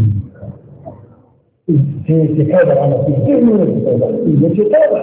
في كتابة عن في كثير من الكتابات في كتابة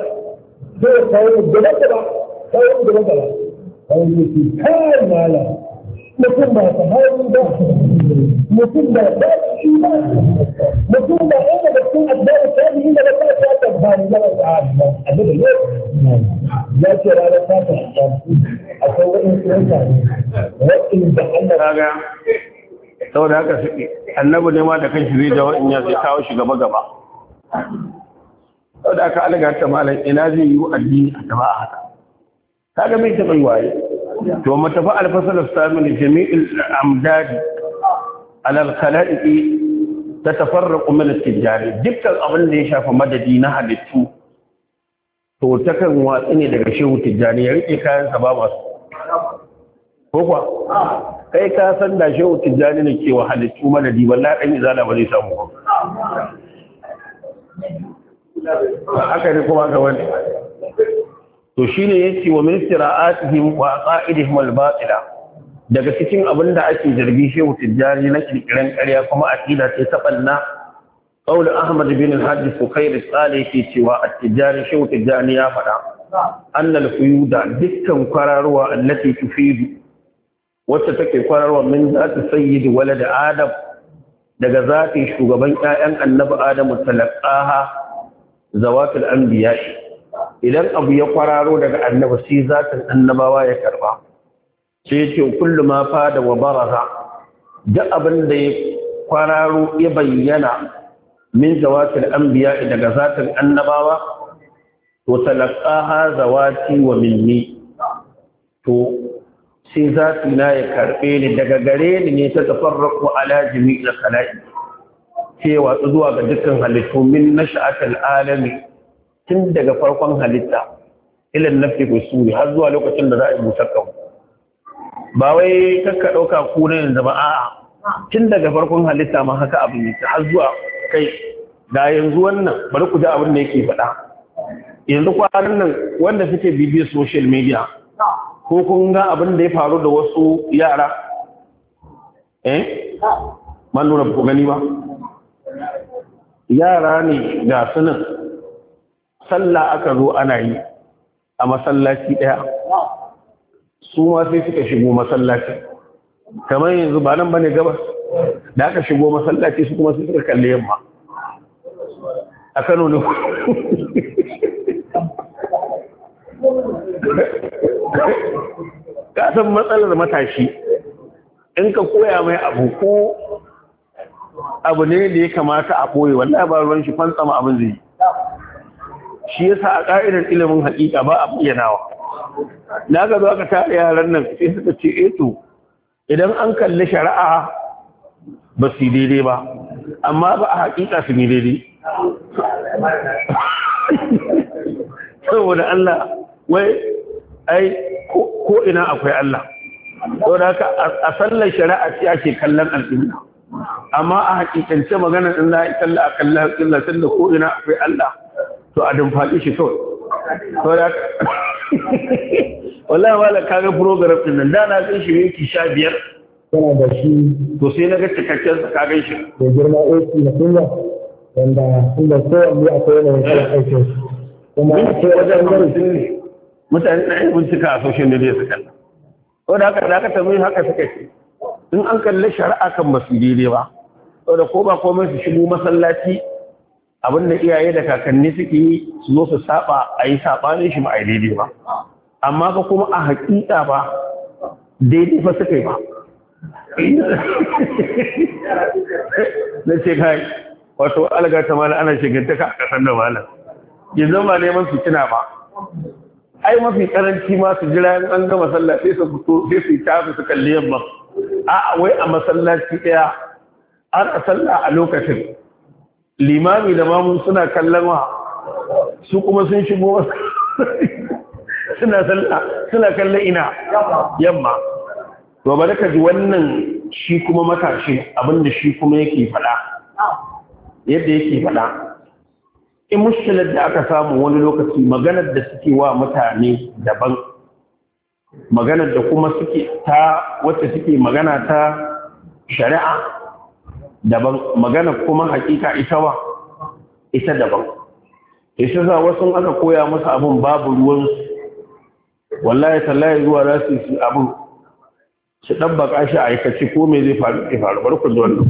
هو قول الجلال قول الجلال قول في كان على mutum ba ta haihu ba mutum ba ta shi ba mutum ba ɗaya daga cikin addu'a ta yi inda ba ta ta ta ba ni yawan da abin da yau ya ce ranar ta ta akwai wa'in sunanta wa'in da Allah ga saboda haka suke annabi ne ma da kanshi zai jawo in ya zai kawo shi gaba gaba saboda haka alaga ta malam ina zai yi addini a gaba haka kaga mai ta bai waye to matafa al-fasal as-samin jami'il amdadi ala al-khalaiqi tatafarraqu min at-tijari dukkan abin da ya shafa madadi na halittu to takan watsi ne daga shehu tijani ya rike kayan sa ba masu ko kuwa kai ka san da shehu tijani ne ke wa halittu madadi wallahi dan izala ba zai samu ba haka ne kuma ga wani to shine yace wa min istira'atihim wa qa'idihim al-batila daga cikin abinda ake zargi shehu tijani na kirkiran ƙarya kuma aqida ce ta banna qaul ahmad bin al-hajj sukhair al-salih ke cewa at-tijani shehu tijani ya faɗa annal fuyuda dukkan kwararuwa allati tufidu wacce take kwararwa min zati sayyid walad adam daga zatin shugaban ƴaƴan annabi adamu talaqaha zawatul anbiya idan abu ya kwararo daga annabi sai zatin annabawa ya karba sai yace kullu ma fada wa baraza duk abin da ya kwararo ya bayyana min zawatul anbiya daga zatin annabawa to talaqaha zawati wa minni to sai zafi na ya karɓe ni daga gare ni ne ta tafarraku ala jami'il khala'i cewa zuwa ga dukkan halittu min nash'atil alami tun daga farkon halitta ila nafi usuli har zuwa lokacin da za a yi musakkan ba wai kakka dauka ku ne yanzu ba a'a tun daga farkon halitta ma haka abin yake har zuwa kai da yanzu wannan bari ku ji abin da yake faɗa yanzu kwanan nan wanda suke bibiyar social media ko kun ga abin da ya faru da wasu yara eh man nuna ku gani ba yara ne ga sunan sallah aka zo ana yi a masallaci daya su ma sai suka shigo masallaci kamar yanzu ba nan bane gabas da aka shigo masallaci su kuma suka kalle yamma a Kano ne ka san matsalar matashi in ka koya mai abu ko abu ne da ya kamata a koyi wallahi ba ruwan shi fantsama abin zai shi yasa a ka'idar ilimin haƙiƙa ba a bayyanawa na ga zo aka tare yaran nan sai suka ce eh to idan an kalli shari'a ba su daidai ba amma ba a haƙiƙa su ne daidai saboda Allah wai ai ko ina akwai Allah saboda haka a sallar shari'a ce ake kallon al'umma amma a hakikance maganar in za a kalla a kallon al'umma sanda ko ina akwai Allah to a dumfaɗi shi kawai saboda haka wallahi wala kaga program din nan da na gan shi minti sha biyar yana da shi to sai na ga cikakken sa ka gan shi da girma aiki na kunya wanda inda kowanne akwai yanayin kalan aikin kuma akwai wajen hamsin ne mutane na yin bincika a social media su kalla ko da haka da aka tambayi haka suka ce in an kalli shari'a kan basu daidai ba saboda ko ba komai su shigo masallaci abin da iyaye da kakanni suke yi su zo su saba a yi sabanin shi ba a yi daidai ba amma ba kuma a hakika ba daidai fa suka yi ba na ce kai wato alga ta mala ana shigantaka a kasar da malam yanzu ba neman fitina ba ai mafi karanci ma su jira in an gama sallah sai su fito sai su tafi su kalli yamma a wai a masallaci daya ana sallah a lokacin limami da mamun suna kallon wa su kuma sun shigo suna sallah suna kallon ina yamma to bari ka ji wannan shi kuma matashi abinda shi kuma yake faɗa yadda yake faɗa in mushkilar da aka samu wani lokaci maganar da suke wa mutane daban maganar da kuma suke ta wacce suke magana ta shari'a daban maganar kuma hakika ita wa ita daban isa za wasu aka koya musu abun babu ruwansu wallahi tallahi zuwa za su yi abun su ɗabbaka shi a aikace ko me zai faru zai faru bar ku ji wannan.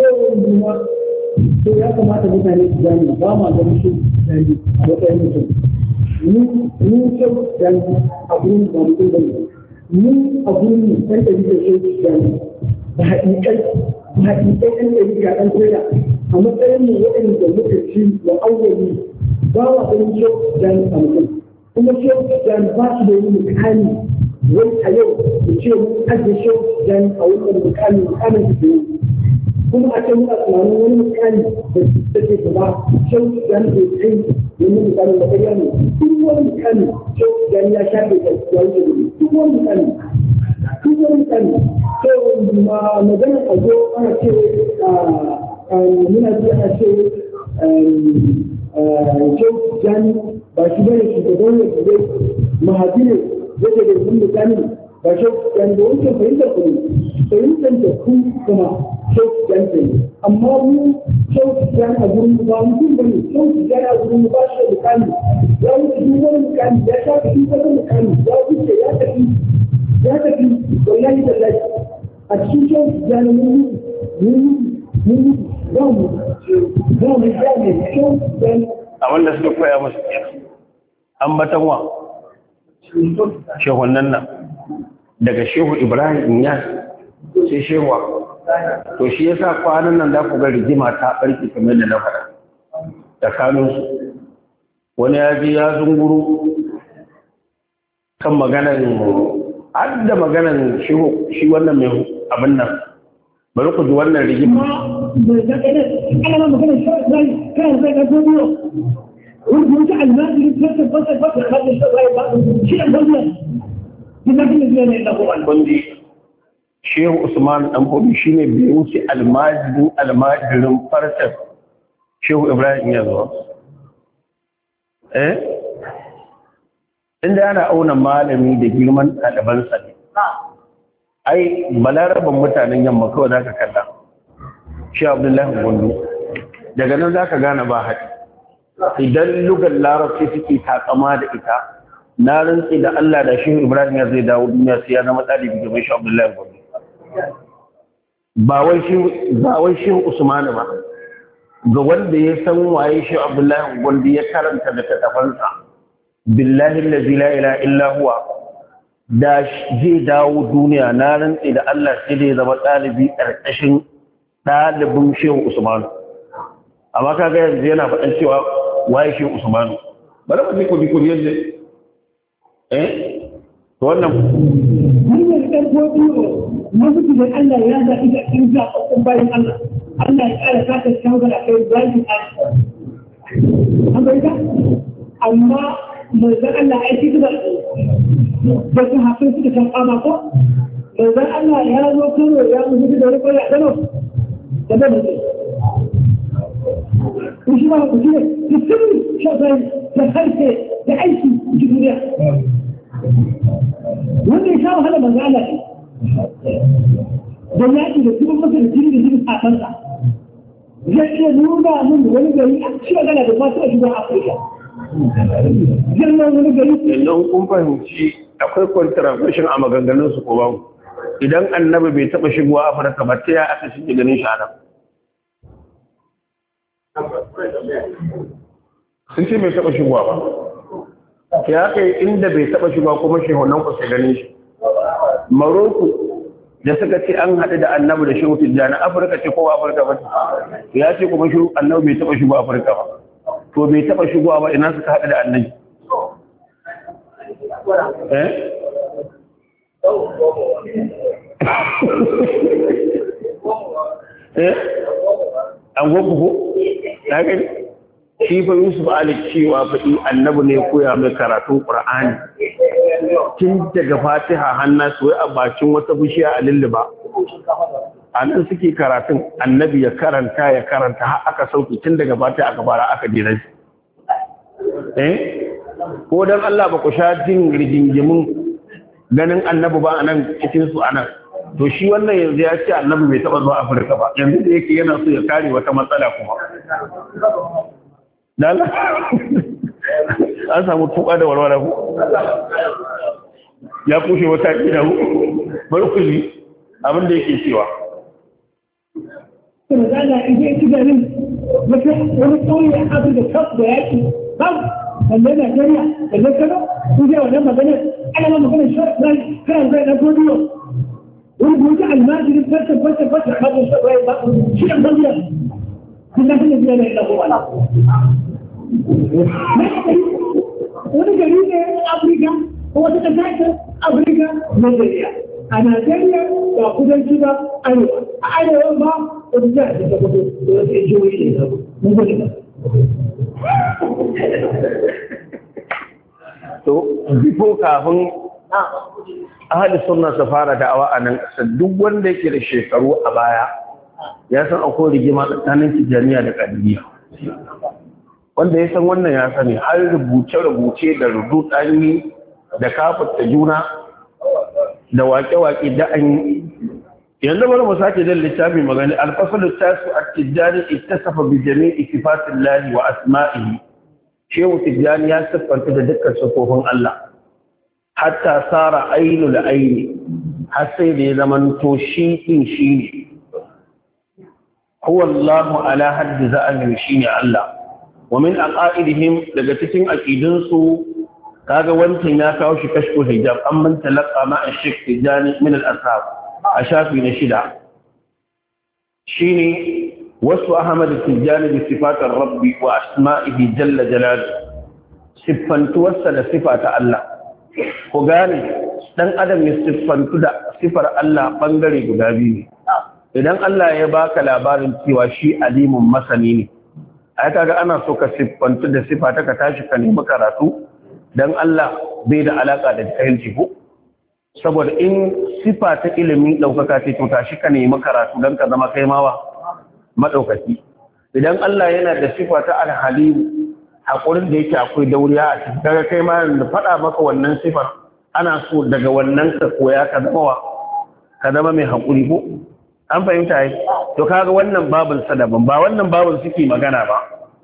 To ya kamata mutane su gane ba ma ganin shi gani a matsayin mutum. Mu mu kyau gani a gurin ba mutum ba ne. Mu a gurin mu ɗan ɗari da shi gani ba haƙiƙai ba haƙiƙai ɗan ɗari ga ɗan koya a matsayin mu waɗanda muka ci wa aure ba wa ganin kyau gani a mutum. Kuma kyau gani ba shi da wani mukami wai a yau da ce mun ajiye kyau gani a wannan mukami mukamin su ke kuma a can muna tunanin wani mutane da take gaba kyau ya nufi kai wani mutane da kai yano duk wani mutane kyau ya ya shafe da ya wuce gudu duk wani mutane duk wani mutane so ma magana a zo ana ce muna ji ana ce kyau jani ba shi bane shugaban da ke mahadi ne yake da wani mutane ba kyau jani da wancan fahimtar ku fahimtar da ku kuma kyautu ne amma mu kyautu yan a gurin ba mutum bane kyautu yan a gurin ba shi da mukami ya wuce duk wani mukami ya shafi duk wani mukami ya wuce ya tafi ya tafi wallahi da lafi a cikin kyautu yan mun mun mun ba mu ba mu da ne kyautu yan a wanda suka koya musu an batan wa shehunan nan daga shehu Ibrahim Inyas sai shehu to shi yasa kwanan nan da ku ga rigima ta barki kamar da na faɗa tsakanin su wani ya ji ya zunguru kan maganar har da maganar shi shi wannan mai abin nan bari ku ji wannan rigima ana maganar shi kan sai ka dubo wani mutum almajiri sai ka fasa fasa kan shi ba shi da wannan kuma kin ne da ko kundi Shehu Usman dan Fobi shine bai wuce almajirin almajirin farsar Shehu Ibrahim ya zo eh inda ana auna malami da girman ɗalibansa ne ai balaraban mutanen yamma kawai zaka kalla shi Abdullahi Gondo daga nan zaka gane ba haɗi idan lugar larabci suke takama da ita na rantsi da Allah da Shehu Ibrahim ya zai dawo duniya sai ya zama ɗalibi gaban shi Abdullahi Gondo ba wai shi ba wai shi Usman ba ga wanda ya san waye shi Abdullahi Gondo ya karanta da tafansa billahi allazi la ilaha illa huwa da zai dawo duniya na rantsi da Allah sai da ya zama ɗalibi ƙarƙashin ɗalibin Shehu Usman amma kaga yanzu yana faɗan cewa waye Shehu Usman bari mu ko biko yadda eh to wannan hanyar ɗan gobe masu da Allah ya zaɓi da ɗin zaɓaɓɓun bayan Allah Allah ya ƙara sata shawarar a kai bayan an bai ka amma manzan Allah aiki da ba su hafi suka can ƙama ko manzan Allah ya zo kano ya mutu da wani ƙwaya ɗano da ba mutu ku shi ba ku ce da sirri shafai da harshe da aiki ji duniya wanda ya sha wahala manzan Allah ne don yaƙi da kuma masa da jini da jini a kansa zai iya nuna mun wani gari a cikin gana da masu a shiga Afirka girman wani gari idan kun fahimci akwai contradiction a maganganun su ko babu idan annabi bai taba shigowa Afirka ba ta ya aka shige ganin shi a sun ce bai taba shigowa ba ya kai inda bai taba shigowa kuma shehunan ku sai ganin shi Maroko da suka ce an haɗu da annabi da shehu Tijjani Afirka ce ko Afirka ba ya ce kuma shi annabi bai taba shigowa Afirka ba to bai taba shigowa ba ina suka haɗu da annabi eh eh an gogo ko ya gani shi fa Yusuf Ali cewa faɗi annabi ne koya mai karatun Qur'ani tun daga Fatiha hanna su a bakin wata bishiya a lulluba a nan suke karatun annabi ya karanta ya karanta har aka sauki tun daga Fatiha aka bara aka dira shi eh ko dan Allah ba ku sha jin rigingimin ganin annabi ba anan cikin su anan to shi wannan yanzu ya ce annabi bai taba zuwa Afirka ba yanzu da yake yana so ya kare wata matsala kuma dan an samu tuka da warwara ku ya kushe wata kida ku bar ku ji abin da yake cewa kuma za a ije kidarin wata wani kauye a Afirka kaf da yaki babu balle Najeriya balle Kano sun je wannan magana ana ma magana shi kan zai na godiyo wani buɗe almajirin fata fata fata kafin shi bai ba shi da bayyana kuma shi ne biya da ila kowa wani gari ne Afirka ko wata ƙasa ce Afirka Najeriya a Najeriya ba kudanci ba arewa a arewa ba wata jihar da ta gudu da wasu jihohi ne ta mun gudu ba. To, bifo kafin ahli sunna su fara da'awa a nan ƙasar duk wanda yake da shekaru a baya ya san akwai rigima tsakanin Tijjaniya da Qadiriyya. Wanda ya san wannan ya sani har rubuce-rubuce da rubuɗani da kafarta juna da waƙe-waƙe da an yi. Yanzu bari mu sake jan littafi magani alfasalu tasu at-Tijjani ittasafa bi jami'i sifatillahi wa asma'ihi. Shehu Tijjani ya siffanta da dukkan sifofin Allah. Hatta sara ainul aini har sai da ya zamanto shi din shi ne. Huwa Allahu ala haddi za'amin shi ne Allah. Wa min aqaidihim daga cikin aqidunsu kaga wancan ya kawo shi kashfu hijab an man talaqa ma ash-shaykh Tijani min al-ashab a shafi na shida shine wasu Ahmad Tijani bi sifatir rabbi wa asma'ihi jalla jalaluhu siffantu wasa da sifata Allah ku gane dan adam ya siffantu da sifar Allah bangare guda biyu idan Allah ya baka labarin cewa shi alimun masani ne ai kaga ana so ka siffantu da sifata ka tashi ka nemi karatu dan Allah bai da alaka da jahilci ko saboda in sifa ta ilimi daukaka ce to tashi ka nemi karatu dan ka zama kai mawa madaukaki idan Allah yana da sifa ta alhalim hakurin da yake akwai dauriya a cikin daga kai ma da fada maka wannan sifar ana so daga wannan ka koya ka zama wa ka zama mai hakuri ko an fahimta ai to kaga wannan babul sadaban ba wannan babul suke magana ba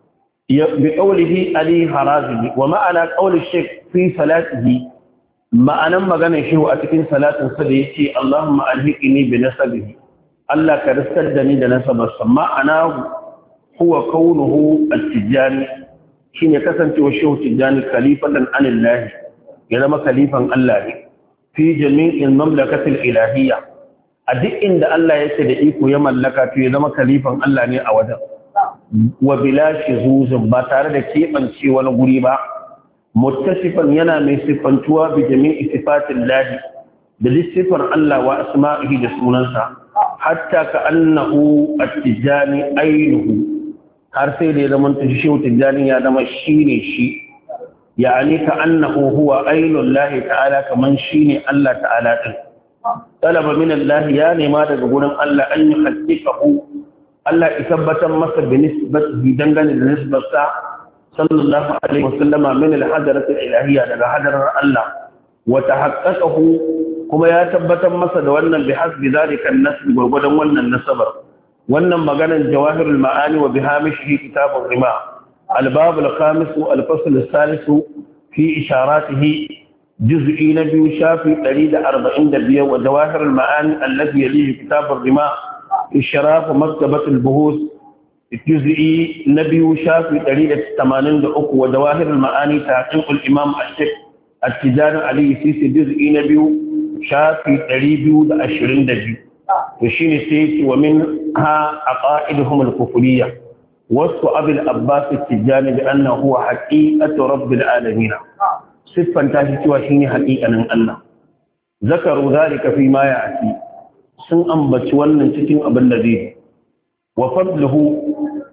بقوله علي حرازي ومعنى قول الشيخ في صلاته معنى مغنى شيخ أتكين صلاة صديتي اللهم ألهقني بنسبه الله كرسدني بنسب السماء معناه هو كونه التجاني حين يكسنت وشيخ التجاني خليفة عن الله يلما خليفة الله في جميع المملكة الإلهية أدئ إن الله يسدئيك يملكة يلما خليفة الله ني أودا wa bila shuzuzun ba tare da keɓance wani guri ba muttasifan yana mai sifantuwa bi jami'i sifatin lahi da lissifar Allah wa asma'ihi da sunansa hatta ka annahu at-tijani ainuhu har sai da ya zama shi tijani ya zama shine shi yani ka annahu huwa ainul lahi ta'ala kaman shine Allah ta'ala din talaba min Allah ya nema daga gurin Allah an yi haqiqahu Allah ya tabbatar masa bi nisbatihi dangane da nisbarsa sallallahu alaihi wasallama min al-hadarat al-ilahiyya daga hadarar Allah wa tahaqqaqahu kuma ya tabbatar masa da wannan bi hasbi zalika an-nasb gurgudan wannan nasabar wannan maganan jawahirul ma'ani wa bihamishihi kitabur rima al-bab al-khamis al-fasl al-thalith fi isharatihi juz'i nabi shafi one forty-five wa jawahirul ma'ani alladhi yalihi kitabur rima إشراف مكتبة البحوث الجزء نبي شافي دليل الثمانين دقوق وجواهر المعاني تحقيق الإمام الشيخ التجار علي سيسي جزء نبي شافي دليل عشرين دقيق وشين سيسي ومنها عقائدهم الكفرية وصف أبي الأباس التجاني بأنه هو حقيقة رب العالمين صفا تاشي وشين حقيقة من الله ذكروا ذلك فيما يأتي sun ambaci wannan cikin abin da zai wa fadluhu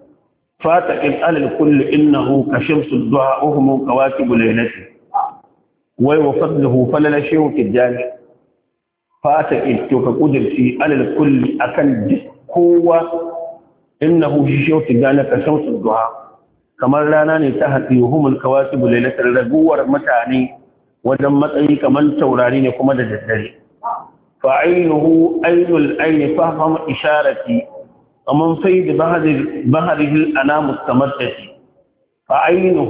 fataqil alal kulli innahu kashamsu duha wa hum kawakibul laylati wai wa fadluhu falala shehu tijani fataqil to ka kudirci alal kulli akan kowa innahu shehu tijani kashamsu duha kamar rana ne ta hadi humul kawakibul laylati raguwar mutane wajen matsayi kamar taurari ne kuma da daddare فعينه عين العين فهم إشارتي ومن فيد بهره الأنام التمدد فعينه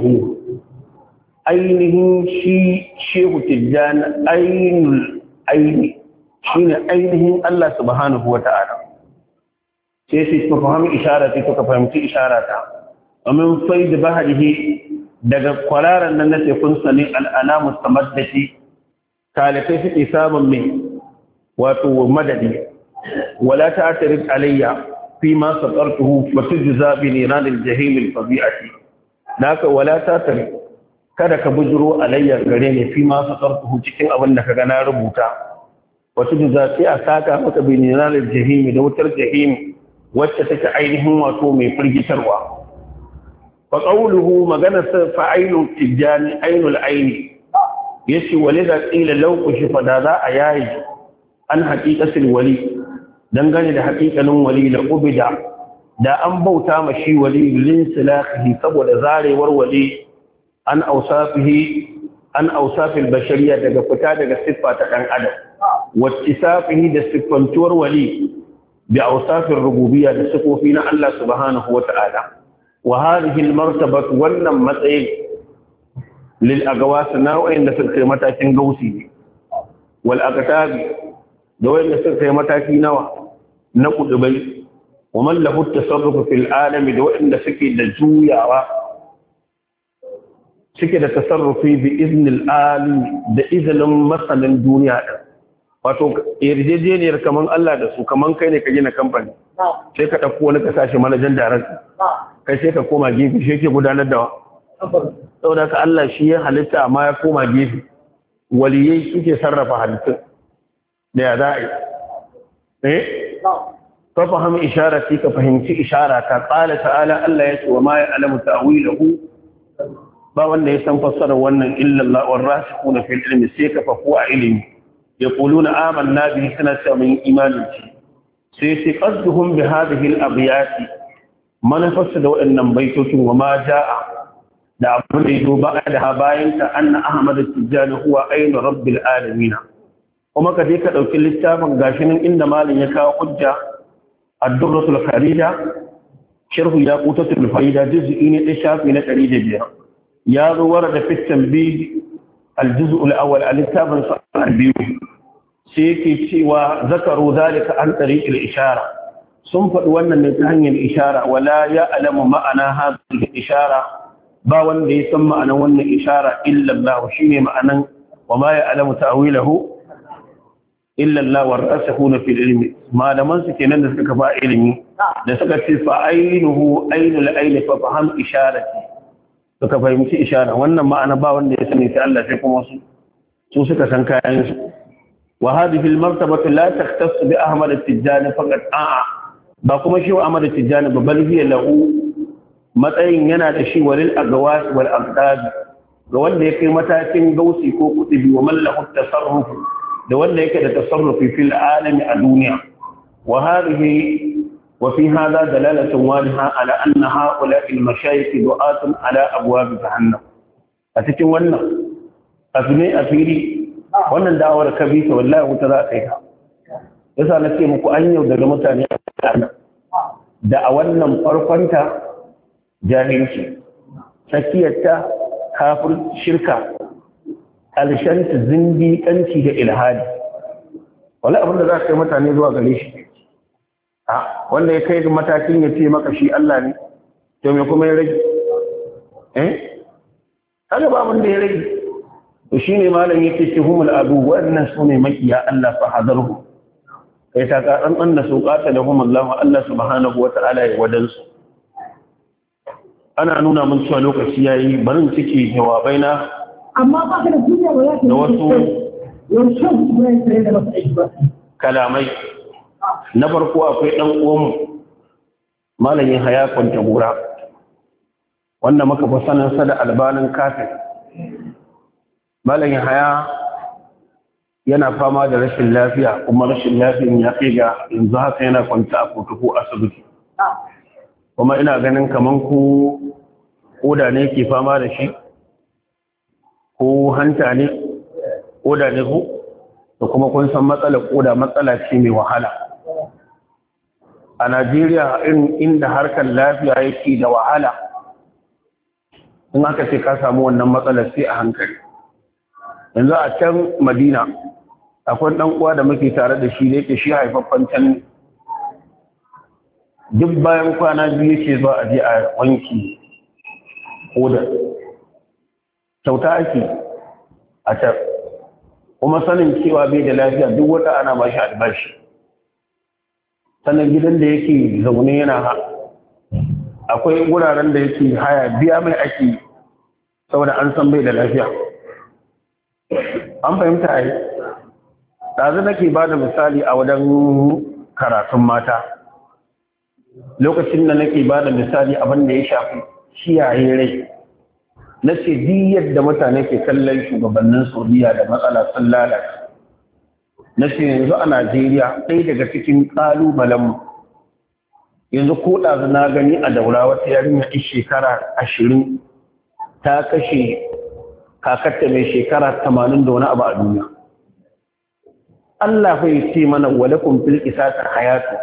عينه شي شيخ تجان عين العين shine ainihin Allah subhanahu wata'ala sai sai ka fahimci ishara sai ka fahimci ishara ta amin faid bahrihi daga kwararan nan na tekun sani al'anamu samaddati kalifai suke samun mai wato madadi wala ta'tarid alayya fi ma satartuhu wa tujza bi niran al-jahim al-fadi'ati naka wala ta'tarid kada ka bujuro alayya gare ne fi ma satartuhu cikin abin da kaga na rubuta wa tujza sai a saka maka bi niran al-jahim da wutar jahim wacce take ainihin wato mai firgitarwa fa qawluhu magana fa'ilun tijani ainul aini yace walida qila law kushifa da za a yayi an haqiqatul wali dangane da haqiqanin wali la ubida da an bauta ma shi wali lin silahi saboda zarewar wali an awsafihi an awsafil bashariyya daga fita daga siffa ta dan adam wattisafihi da siffantuwar wali bi awsafir rububiyya da sifofi na Allah subhanahu wata'ala wa hadhihi al martabatu wannan matsayin lil agawas nawa'in da suka matakin gausi ne wal aqtabi da wanda suka mataki nawa na kudubai wa man lahu tasarrufu fil alami da wanda suke da juyawa suke da tasarrufi bi iznil alim da izinin masanin duniya din wato yarjejeniyar kaman Allah da su kaman kai ne ka gina kamfani sai ka dauko wani kasashe manajan darakta kai sai ka koma gefe shi yake gudanar da saboda ka Allah shi ya halitta amma ya koma gefe waliyai suke sarrafa halittun da ya za'i eh fa fahim isharati ka fahimci isharata qala ta'ala Allah ya ce wa ma ya'lamu ta'wilahu ba wanda ya san fassarar wannan illa Allah war rasikuna fil ilmi sai ka fafu a ilimi yaquluna amanna bihi kana min imanin sai sai qasduhum bi hadhihi al abyat manafasa da waɗannan baitocin wa ma ja'a da abin da yazo ba da bayan ta anna ahmad at-tijani huwa aynu rabbil alamin kuma ka je ka dauki littafin gashinin inda malin ya kawo hujja ad-durratul kharija sharh yaqutatul farida juz'i ne da shafi na ɗari da biyar ya zo warada fi tanbih al-juz' al-awwal al-littafin sa'ar biyu sai yake cewa zakaru zalika an tariq al-ishara sun faɗi wannan ne ta hanyar ishara wala ya'lamu ma'ana hadhihi al-ishara ba wanda ya san ma'anan wannan ishara illa Allah shine ma'anan wa ma ya'lamu ta'wilahu illa Allah warasahuna fil ilmi malaman su kenan da suka fa ilimi da suka ce fa ainuhu ainul aini fa faham isharati suka fahimci ishara wannan ma'ana ba wanda ya sani sai Allah sai kuma su su suka san kayan su wa hadhihi al martabatu la takhtas bi ahmad at-tijani faqat a'a ba kuma shi ahmad at-tijani ba bal hiya lahu matsayin yana da shi walil agawas wal aqdad ga wanda yake matakin gausi ko kutubi wa mallahu tasarruf da wanda yake da tasarrufi fil alami a duniya wa hadhihi wa fi hadha dalalatu wadiha ala anna haula al mashayikh du'atun ala abwab jahannam a cikin wannan afine afiri wannan da'awar kabisa wallahi wuta za ta yi yasa nace muku an yau daga mutane da a wannan farkonta jahilci tsakiyarta kafir shirka alshanta zindiƙanci da ilhadi wala abin da za ka kai mutane zuwa gare shi a wanda ya kai matakin ya ce maka shi Allah ne to me kuma ya rage eh kaga ba abin da ya rage to shine malam yake ce humul adu wannan sune makiya Allah fa hadarhu kai ta ka dan anna suqata lahum Allah Allah subhanahu wa ta'ala ya wadansu ana nuna mun cewa lokaci yayi barin ciki jawabai na amma ba ka da duniya ba za ka da wasu kalamai na farko akwai dan uwan malamin haya kwanta gora wanda muka fi sanin sa da albanin kafin malamin haya yana fama da rashin lafiya kuma rashin lafiyan ya kai ga yanzu haka yana kwanta a kotuku asibiti kuma ina ganin kaman ku koda ne ke fama da shi ko hanta ne koda ne ku da kuma kun san matsalar koda matsala ce mai wahala a Najeriya in inda harkar lafiya yake da wahala in aka ce ka samu wannan matsalar sai a hankali yanzu a can Madina akwai ɗan uwa da muke tare da shi da yake shi haifaffen can duk bayan kwana biyu yake zuwa aje a wanki koda kyauta ake a can kuma sanin cewa bai da lafiya duk wata ana ba shi albashi sannan gidan da yake zaune yana akwai wuraren da yake haya biya mai ake saboda an san bai da lafiya an fahimta ai ɗazu nake ba da misali a wajen karatun mata lokacin da nake ba da misali abin da ya shafi kiyaye rai na ce yadda mutane ke kallon shugabannin saudiya da matsala sun lalata na ce yanzu a najeriya ɗaya daga cikin ƙalubalenmu yanzu ko ɗazu na gani a daura wata yarinya in shekara ashirin ta kashe kakarta mai shekara tamanin da wani abu a duniya Allah bai ce mana walakum fil qisas hayatu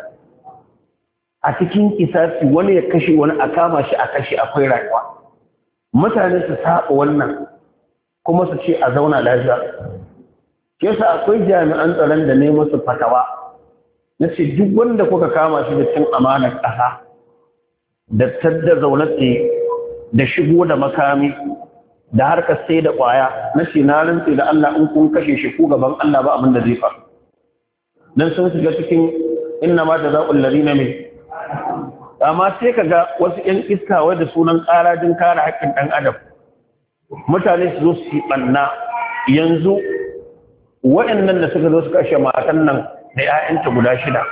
a cikin kisasi wani ya kashe wani a kama shi a kashe akwai rayuwa mutane su saba wannan kuma su ce a zauna lafiya yasa akwai jami'an tsaron da ne musu fatawa na ce duk wanda kuka kama shi da cin amanar ƙasa da tadda zaunatse da shigo da makami da harkar sai da ƙwaya na ce na rantse da Allah in kun kashe shi ku gaban Allah ba abin da zai faru dan sun shiga cikin inna ma jazaa'ul ladina min amma sai kaga wasu ƴan iska wai da sunan ƙarajin kare haƙƙin ɗan adam mutane su zo su yi ɓanna yanzu waɗannan da suka zo su kashe matan nan da ‘ya'yanta guda shida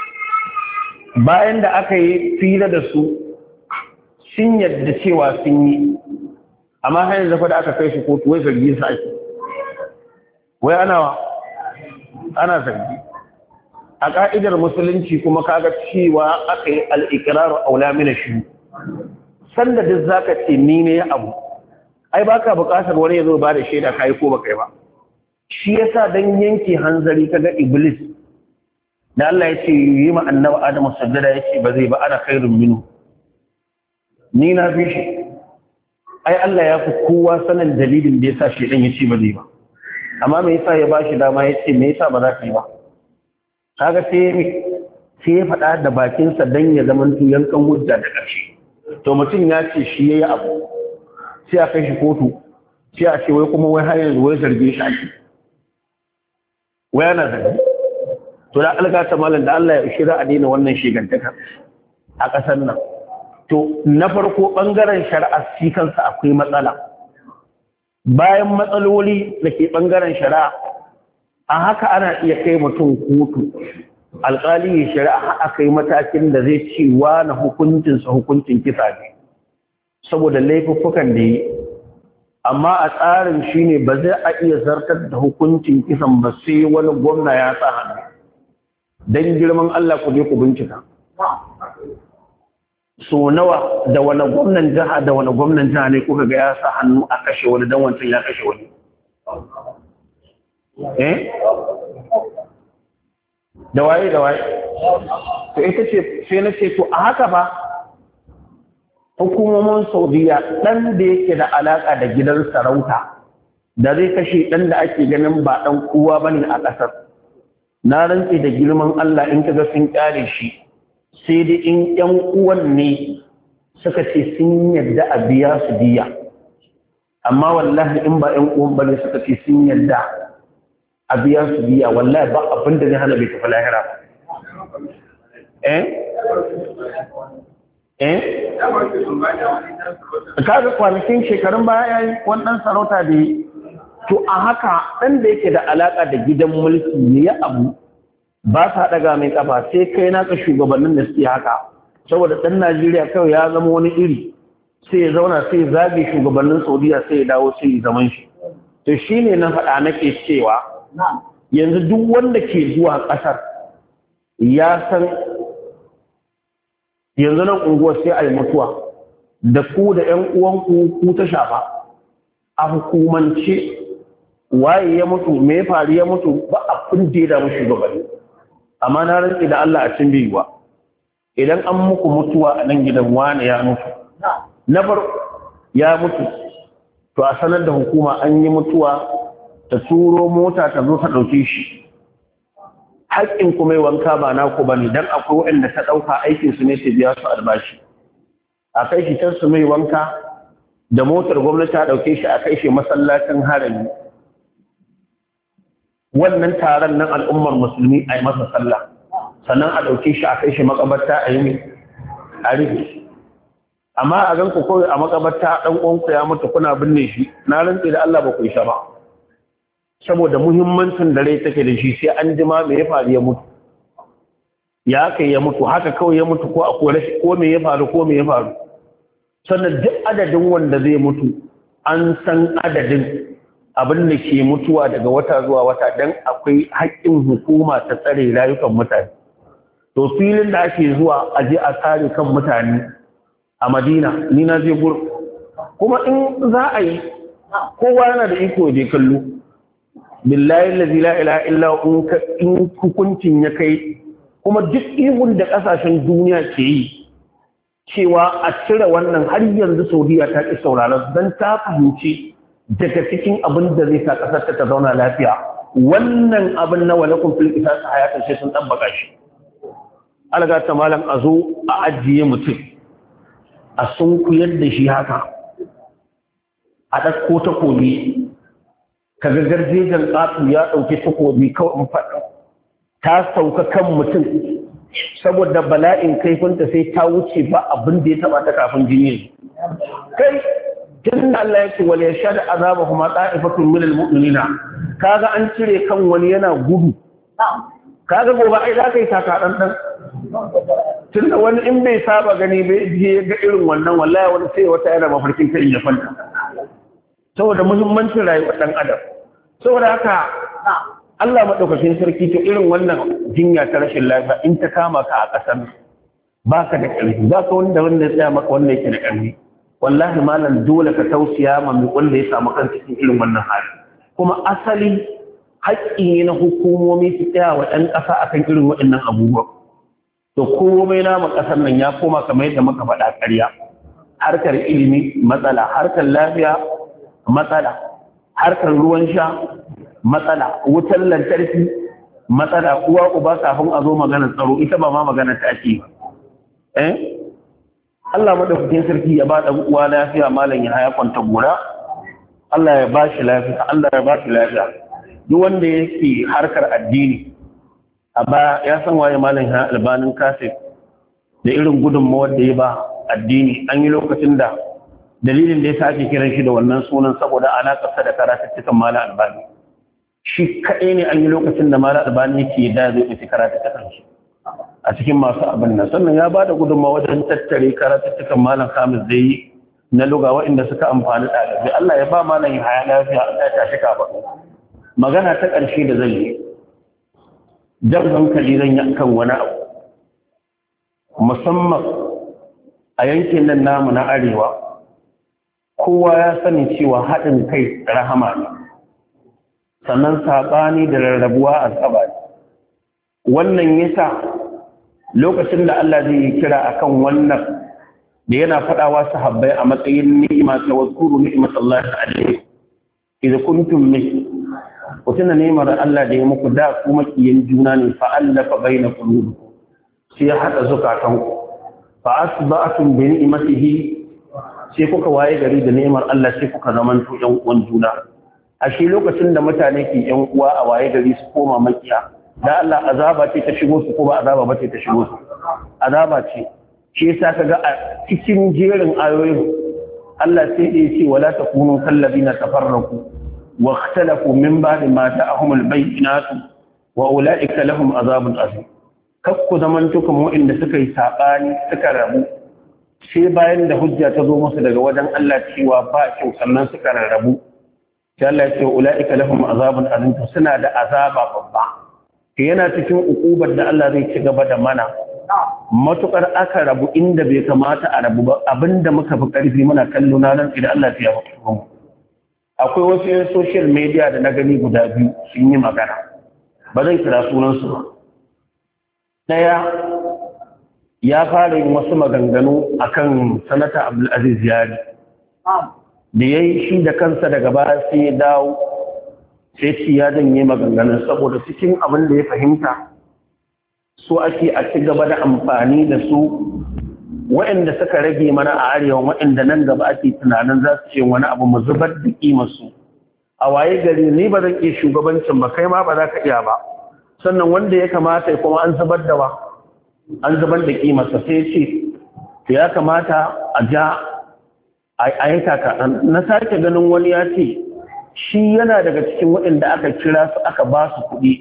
bayan da aka yi fira da su sun yadda cewa sun yi amma hanyar zafa da aka kai shi kotu wai zargi su ake wai ana ana zargi a ƙa'idar musulunci kuma kaga cewa aka yi al'ikiraru aula mina shi sanda duk zaka ce ni ne abu ai baka buƙatar wani ya zo ba da shaida kai ko baka yi ba shi yasa dan yanke hanzari kaga iblis da Allah ya ce yi ma annabi Adamu sajjada ya ce ba zai ba ana khairun minhu ni na fi shi ai Allah ya fi kowa sanin dalilin da yasa shi dan ya ce ba zai ba amma me yasa ya bashi dama ya ce me yasa ba za ka yi ba kaga sai sai ya faɗa da bakinsa dan ya zama yankan hujja da ƙarshe to mutum ya ce shi yayi abu sai a kai shi kotu sai a ce wai kuma wai har yanzu wai zarge shi ake wai ana zargi to da alga ta malam da Allah ya shira a daina wannan shigantaka a ƙasar nan to na farko bangaren shari'a shi kansa akwai matsala bayan matsaloli da ke bangaren shari'a a haka ana iya kai mutum kotu alƙali ya shari'a a kai matakin da zai ci wa na hukuncinsa hukuncin kisa ne saboda laifuffukan da yi amma a tsarin shi ne ba zai a iya zartar da hukuncin kisan ba sai wani gwamna ya sa hannu don girman Allah ku je ku bincika so nawa da wani gwamnan jiha da wani gwamnan jiha ne kuka ga ya sa hannu a kashe wani don wancan ya kashe wani eh da waye da waye to ita ce sai na ce to a haka ba hukumomin Saudiya dan da yake da alaka da gidan sarauta da zai kashe dan da ake ganin ba dan kowa bane a kasar na rantsi da girman Allah in kaga sun kare shi sai dai in ƴan uwan ne suka ce sun yarda a biya su diya amma wallahi in ba ƴan uwan bane suka ce sun yarda a biya su diya wallahi ba abin da zai hana bai tafi lahira eh eh kaga kwanakin shekarun baya yayi wannan sarauta da to a haka dan da yake da alaka da gidan mulki ne ya abu ba sa daga mai kafa sai kai naka shugabannin da suke haka saboda dan Najeriya kawai ya zama wani iri sai ya zauna sai zage shugabannin Saudiya sai ya dawo sai ya zaman shi to shine na faɗa nake cewa yanzu duk wanda ke zuwa ƙasar ya san yanzu nan unguwar sai a yi mutuwa da ku da ‘yan uwanku ku ta shafa a hukumance waye ya mutu me faru ya mutu ba a kun da mu shugabanni amma na rantsi da Allah a cin biyuwa idan an muku mutuwa a nan gidan wani ya mutu na bar ya mutu to a sanar da hukuma an yi mutuwa ta turo mota ta zo ta ɗauke shi haƙƙin kuma yi wanka ba naku ba ne don akwai waɗanda ta ɗauka aikinsu ne su biya su albashi a kai shi can su mai wanka da motar gwamnati ta ɗauke shi a kai shi masallacin harami wannan taron nan al'ummar musulmi a yi masa sallah sannan a ɗauke shi a kai shi makabarta a yi a rufe amma a gan ku kawai a makabarta ɗan uwanku ya mutu kuna binne shi na rantse da Allah ba ku isa ba saboda muhimmancin da rai take da shi sai an jima me ya faru ya mutu ya kai ya mutu haka kawai ya mutu ko a kore shi ko me ya faru ko me ya faru sannan duk adadin wanda zai mutu an san adadin abin da ke mutuwa daga wata zuwa wata dan akwai haƙƙin hukuma ta tsare rayukan mutane to filin da ake zuwa a je a tsare kan mutane a Madina ni na je gur kuma in za a yi kowa yana da iko da kallo billahi allazi la ilaha illa in hukuncin ya kai kuma duk ihun da kasashen duniya ke yi cewa a cire wannan har yanzu Saudiya ta ki sauraron dan ta fahimci daga cikin abin da zai sa kasar ta zauna lafiya wannan abin na walakum fil qisas hayatan sai sun tabbaka shi alga ta malam azo a ajiye mutum a sun kuyar da shi haka a ɗauko takobi ka ga garjejen ƙatu ya ɗauki takobi kawai in faɗa ta sauka kan mutum saboda bala'in kaifinta sai ta wuce ba abin da ya taɓa ta kafin jini kai tun da Allah ya ce wal yashhad azabahum ta'ifatun min al-mu'minina kaga an cire kan wani yana gudu kaga gobe ai za ka yi taka dan dan tun da wani in bai saba gani bai je ga irin wannan wallahi wani sai wata yana mafarkin ta ya fanta saboda muhimmancin rayuwar dan adam saboda haka Allah madaukakin sarki to irin wannan jinya ta rashin lafiya in ta kama ka a kasar baka da ƙarfi baka wanda wanda ya tsaya maka wanda yake da ƙarfi wallahi malam dole ka tausiya ma mai wanda ya samu kan cikin irin wannan hali kuma asali haƙƙi ne na hukumomi su tsaya wa ɗan ƙasa akan irin waɗannan abubuwa to komai na ƙasar nan ya koma kamar yadda muka faɗa ƙarya harkar ilimi matsala harkar lafiya matsala harkar ruwan sha matsala wutar lantarki matsala uwa uba kafin a zo maganar tsaro ita ba ma maganar ta ake ba eh Allah madaukakin sarki ya ba da uwa lafiya malam ya haya kwanta gora Allah ya ba shi lafiya Allah ya ba shi lafiya duk wanda yake harkar addini a ba ya san waye malam ya albanin kasif da irin gudunmawar da ya ba addini an yi lokacin da dalilin da ya sake kiran shi da wannan sunan saboda alaƙarsa da karatuttukan malam albani shi kaɗai ne an yi lokacin da malam albani yake da zai ɗauki karatuttukan shi a cikin masu abin nan sannan ya ba da gudunmawa wajen tattare karatuttukan malam kamis zai yi na luga waɗanda suka amfani ɗalibai Allah ya ba malam ya haya lafiya Allah ya tashi kafa magana ta ƙarshe da zan yi jan hankali zan yi kan wani abu musamman a yankin nan namu na arewa kowa ya sani cewa haɗin kai rahama ne sannan saɓani da rarrabuwa a tsaba ne wannan yasa lokacin da Allah zai yi kira akan wannan da yana faɗawa sahabbai a matsayin ni'ima ta wazkuru ni'matallahi alaihi idza kuntum min kutuna ni'mar Allah da ya muku da ku makiyin juna ne fa allafa baina qulubikum sai ya hada zukatanku fa asba'tum bi ni'matihi sai kuka waye gari da ni'mar Allah sai kuka zamanto yan uwan juna ashe lokacin da mutane ke yan uwa a waye gari su koma makiya da Allah azaba ce ta shigo su ko ba azaba ba ce ta shigo su azaba ce shi yasa kaga a cikin jerin ayoyin Allah sai ya ce wala takunu kallazina tafarraqu wa ikhtalafu min ba'di ma ta'ahumul bayyinatu wa ulaika lahum azabun azim kakku zamantukum wa'inda suka yi sabani suka rabu sai bayan da hujja ta zo musu daga wajen Allah cewa ba kyau sannan suka rarrabu sai Allah ya ce ulaika lahum azabun azim suna da azaba babba yana cikin ukubar da Allah zai ci gaba da mana matukar aka rabu inda bai kamata a rabu ba abinda muka fi karfi muna kallo na nan idan Allah ya faɗa akwai wasu yan social media da na gani guda biyu sun yi magana ba zan kira sunan su ba daya ya fara yin wasu maganganu akan sanata Abdul Aziz Yari da yayi shi da kansa daga baya sai ya dawo sai ci ya janye maganganun saboda cikin abin da ya fahimta su ake a ci gaba da amfani da su waɗanda suka rage mana a arewa waɗanda nan gaba ake tunanin za su ce wani abu mu zubar da ƙimarsu a waye gari ni ba zan iya shugabancin ba kai ma ba za ka iya ba sannan wanda ya kamata kuma an zubar da wa an zubar da ƙimarsa sai ce ya kamata a ja a yi kaka na sake ganin wani ya ce shi yana daga cikin waɗanda aka kira su aka ba su kuɗi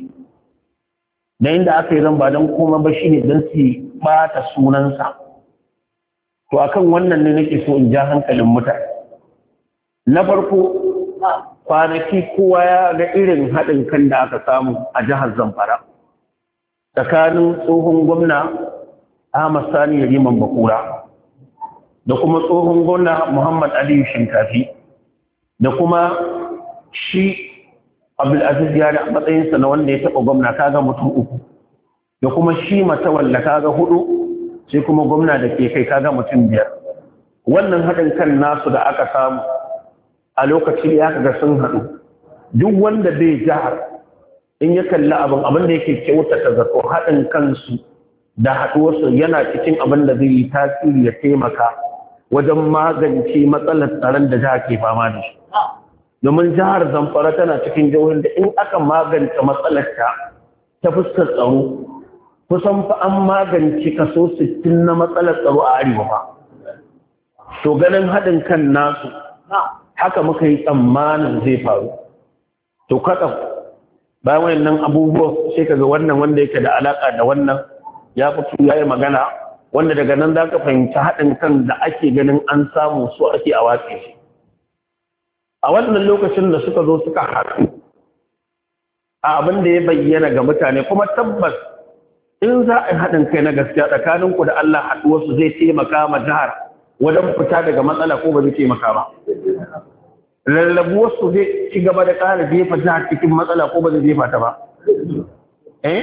da inda aka yi zan ba don koma ba shi ne don su ɓata sunansa to akan wannan ne nake so in ja hankalin mutane na farko kwanaki kowa ya ga irin haɗin kan da aka samu a jihar Zamfara tsakanin tsohon gwamna Ahmad Sani Yariman Bakura da kuma tsohon gwamna Muhammad Aliyu Shinkafi da kuma shi Abdulaziz Yari a matsayinsa na wanda ya taɓa gwamna kaga mutum uku da kuma shi Matawalla kaga hudu sai kuma gwamna da ke kai kaga mutum biyar wannan haɗin kan nasu da aka samu a lokacin ya kaga sun haɗu duk wanda bai jihar in ya kalli abin abin da yake kyautata zato haɗin kansu da haɗuwarsu yana cikin abin da zai yi tasiri ya taimaka wajen magance matsalar tsaron da jihar ke fama da shi domin jihar Zamfara tana cikin jihohin da in aka magance matsalarta ta fuskar tsaro kusan fa an magance kaso sittin na matsalar tsaro a arewa ba to ganin haɗin kan nasu haka muka yi tsammanin zai faru to kaɗan bayan wayannan abubuwa sai kaga wannan wanda yake da alaƙa da wannan ya fito ya yi magana wanda daga nan za ka fahimci haɗin kan da ake ganin an samu su ake a watsi shi a wannan lokacin da suka zo suka haɗu a abin da ya bayyana ga mutane kuma tabbas in za a yi haɗin kai na gaskiya tsakaninku da Allah haɗuwarsu zai taimaka ma jihar wajen fita daga matsala ko ba zai taimaka ba rarrabuwarsu zai ci gaba da ƙara jefa jihar cikin matsala ko ba zai jefa ta ba eh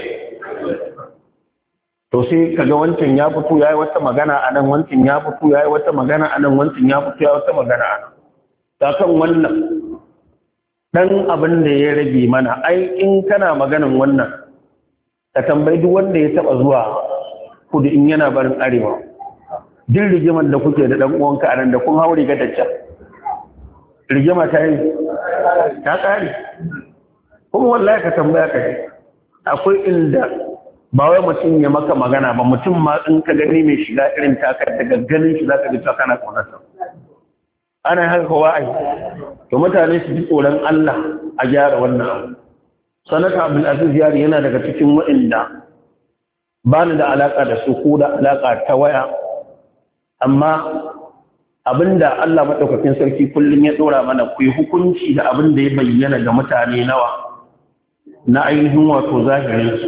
to sai kaga wancan ya fito yayi wata magana a nan wancan ya fito yayi wata magana a nan wancan ya fito yayi wata magana a nan ta kan wannan dan abin da ya rage mana ai in kana maganan wannan ka tambayi duk wanda ya taba zuwa kudu in yana barin arewa din rigimar da kuke da dan uwanka a nan da kun haure ga dacca rigima ta yi ta kare kuma wallahi ka tambaya ka akwai inda ba wai mutum ya maka magana ba mutum ma in ka gani mai shiga irin taka daga ganin shi zaka ji ta kana kaunarsa ana haka kowa ai to mutane su ji tsoron Allah a gyara wannan abu sanata Abdulaziz Yari yana daga cikin waɗanda ba ni da alaka da su ko da alaka ta waya amma abinda Allah madaukakin sarki kullum ya dora mana ku yi hukunci da abin da ya bayyana ga mutane nawa na ainihin wato zahirin su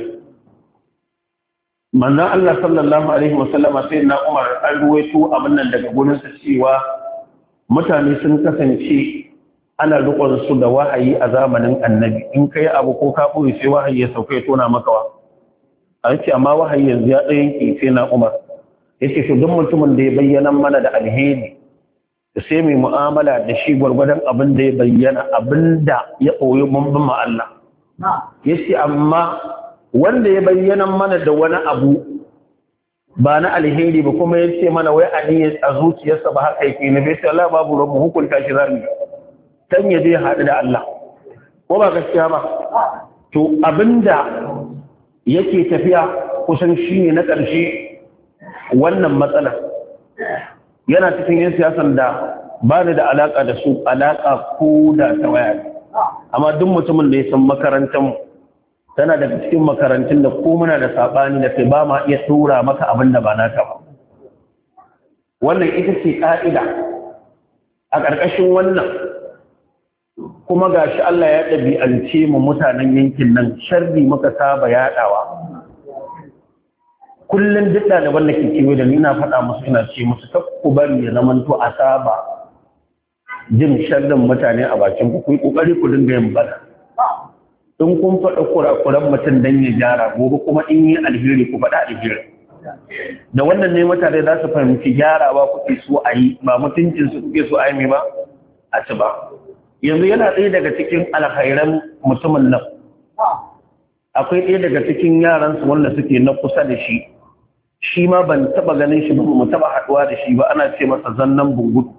manzon Allah sallallahu alaihi wasallam sai na Umar an ruwaito abin nan daga gurin sa cewa mutane sun kasance ana rukun su da wahayi a zamanin annabi in kai abu ko ka boye sai wahayi ya sauka ya tona maka wa a ce amma wahayi yanzu ya ɗayan ki sai na Umar yace to duk mutumin da ya bayyana mana da alheri sai mai mu'amala da shi gwargwadon abin da ya bayyana abin da ya koyi mun bin Allah yace amma wanda ya bayyana mana da wani abu ba na alheri ba kuma ya ce mana wai aniyar a zuciyarsa ba haka yake ne bai sai Allah babu rabu hukunta shi zamu dan ya je haɗu da Allah ko ba gaskiya ba to abinda yake tafiya kusan shine na ƙarshe wannan matsala yana cikin yin siyasan da ba ni da alaka da su alaka ko da ta waya amma duk mutumin da ya san makarantar mu tana daga cikin makarantun da ko muna da sabani da kai ba ma iya tura maka abin da ba naka ba wannan ita ce ka'ida a ƙarƙashin wannan kuma gashi Allah ya ɗabi'ance mu mutanen yankin nan sharri muka saba yaɗawa kullum duk ɗaliban da ke kewaye da ni na faɗa musu ina ce musu ta ku bari ya zamanto a saba jin sharrin mutane a bakin ku ku yi ƙoƙari ku dinga yin bada in kun faɗa kurakuran mutum don ya gyara gobe kuma in yi alheri ku faɗa alheri da wannan ne mutane za su fahimci gyarawa kuke so a yi ba mutuncinsu kuke so a yi mai ba a ci ba yanzu yana ɗaya daga cikin alkhairan mutumin nan akwai ɗaya daga cikin yaransu wanda suke na kusa da shi shi ma ban taba ganin shi ba mu taba haɗuwa da shi ba ana ce masa zannan bungudu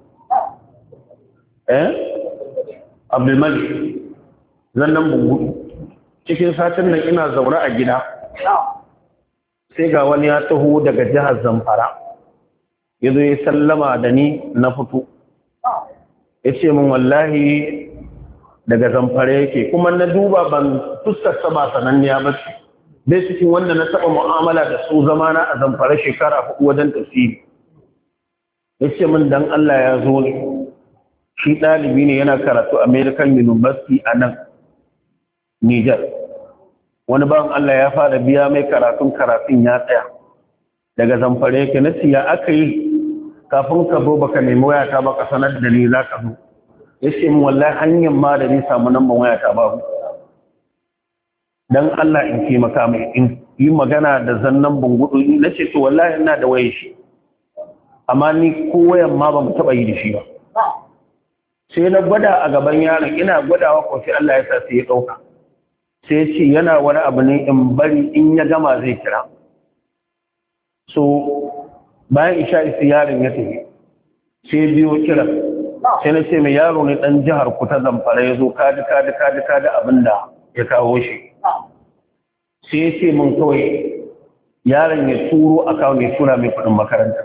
eh abdulmalik zannan bungudu cikin satin nan ina zaune a gida sai ga wani ya taho daga jihar Zamfara ya zo ya sallama da ni na fito ya ce min wallahi daga Zamfara yake kuma na duba ban fuskarsa ba sananniya ba ce bai cikin wanda na taɓa mu'amala da su zamana a Zamfara shekara hudu wajen tafsiri ya ce min dan Allah ya zo ne shi ɗalibi ne yana karatu American University a nan Niger wani bawan Allah ya fara biya mai karatun karatun ya tsaya daga Zamfara yake na ya aka yi kafin ka zo baka nemi wayata baka sanar da ni za ka zo ya ce min wallahi hanyar ma da ni samu nan ban wayata babu dan Allah in ke maka mai in yi magana da zannan bungudu na ce to wallahi ina da waye shi amma ni ko wayan ma ba mu taba yi da shi ba sai na gwada a gaban yaron ina gwadawa ko sai Allah ya sa sai ya dauka sai ce yana wani abu ne in bari in ya gama zai kira so bayan isha isi yaron ya tafi sai biyo kira sai na ce mai yaro ne dan jihar ku ta Zamfara ya zo kadi kadi kadi kadi abinda ya kawo shi sai ya ce min kawai yaron ya turo akawun ya tura mai kudin makaranta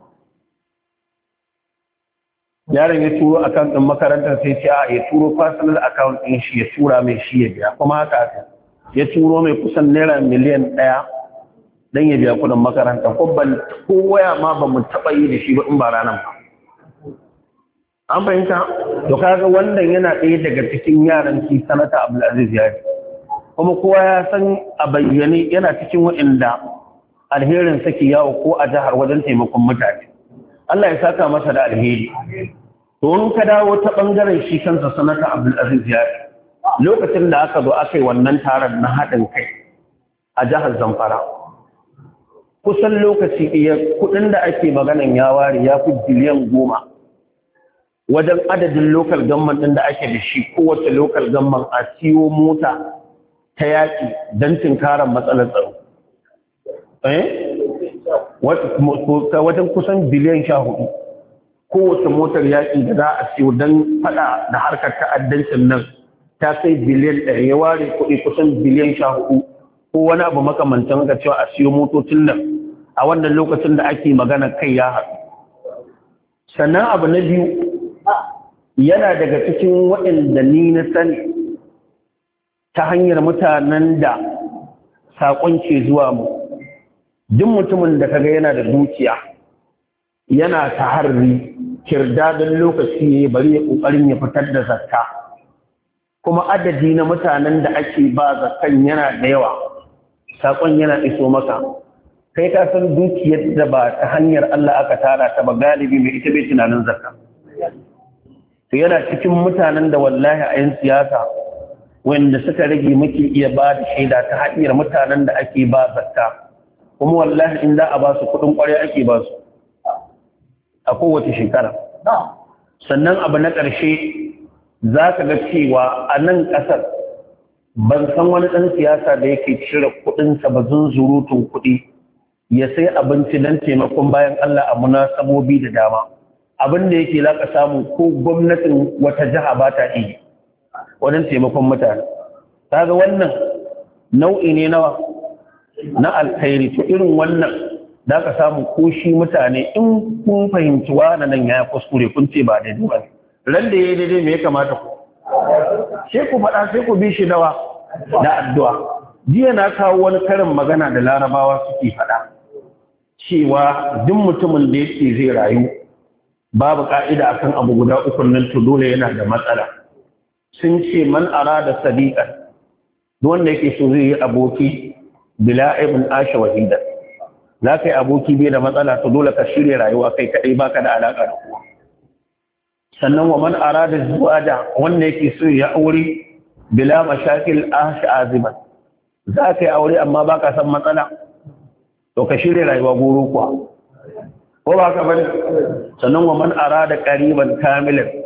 yaron ya turo akawun ɗin makarantar sai ce a ya turo personal account ɗin shi ya tura mai shi ya biya kuma haka ya turo mai kusan naira miliyan ɗaya don ya biya kudin makaranta ko ban ko waya ma ba mu taɓa yi da shi ba in ba ranar ba an fahimta to kaga wannan yana ɗaya daga cikin yaran ki sanata Abdulaziz Yari kuma kowa ya san a bayyane yana cikin waɗanda alherin saki yawo ko a jihar wajen taimakon mutane Allah ya saka masa da alheri to in ka dawo ta bangaren shi kansa sanata Abdulaziz Yari lokacin da aka zo aka yi wannan taron na haɗin kai a jihar Zamfara kusan lokaci iya kuɗin da ake maganan ya ware ya fi biliyan goma wajen adadin local government ɗin da ake da shi kowace local government a siyo mota ta yaƙi don tinkarar matsalar tsaro. Wajen kusan biliyan sha hudu kowace motar yaƙi da za a siyo don faɗa da harkar ta'addancin nan ta kai biliyan ɗaya ya ware kuɗi kusan biliyan sha hudu ko wani abu makamantan ga cewa a siyo motocin nan a wannan lokacin da ake magana kai ya haɗu. Sannan abu na biyu yana daga cikin waɗanda ni na sani ta hanyar mutanen da saƙon ke zuwa mu duk mutumin da kaga yana da dukiya yana ta harri kirdadin lokaci ya bari ya ƙoƙarin ya fitar da zakka kuma adadi na mutanen da ake ba zakkan yana da yawa saƙon yana iso maka kai ka san dukiyar da ba ta hanyar Allah aka tara ta ba galibi mai ita bai tunanin zakka to yana cikin mutanen da wallahi a yin siyasa wanda suka rage muke iya ba da shaida ta hanyar mutanen da ake ba zakka kuma wallahi in za a ba su kudin kwarai ake ba su a kowace shekara sannan abu na ƙarshe za ka ga cewa a nan ƙasar ban san wani ɗan siyasa da yake cire kuɗinsa ba zunzurutun kuɗi ya sai abinci don taimakon bayan Allah a munasabobi da dama abin da yake za ka samu ko gwamnatin wata jiha ba ta iya wajen taimakon mutane kaga wannan nau'i ne nawa na alkhairi to irin wannan da ka samu ko shi mutane in kun fahimci wannan nan ya kuskure kun ce ba daidai ba ran da yayi daidai me ya kamata ku sai ku faɗa sai ku bi shi dawa da addu'a jiya na kawo wani karin magana da larabawa suke faɗa cewa duk mutumin da yake zai rayu babu ka'ida akan abu guda uku nan to dole yana da matsala sun ce man arada sadiqan duk wanda yake so zai yi aboki bila ibn asha wahida za ka yi aboki bai da matsala to dole ka shirya rayuwa kai kadai baka da alaka da kowa sannan wa man arada zuwaja wanda yake so ya aure bila mashakil asha aziman za ka yi aure amma baka san matsala to ka shirya rayuwa goro kuwa ko ba ka bane sannan wa man arada qariban kamilan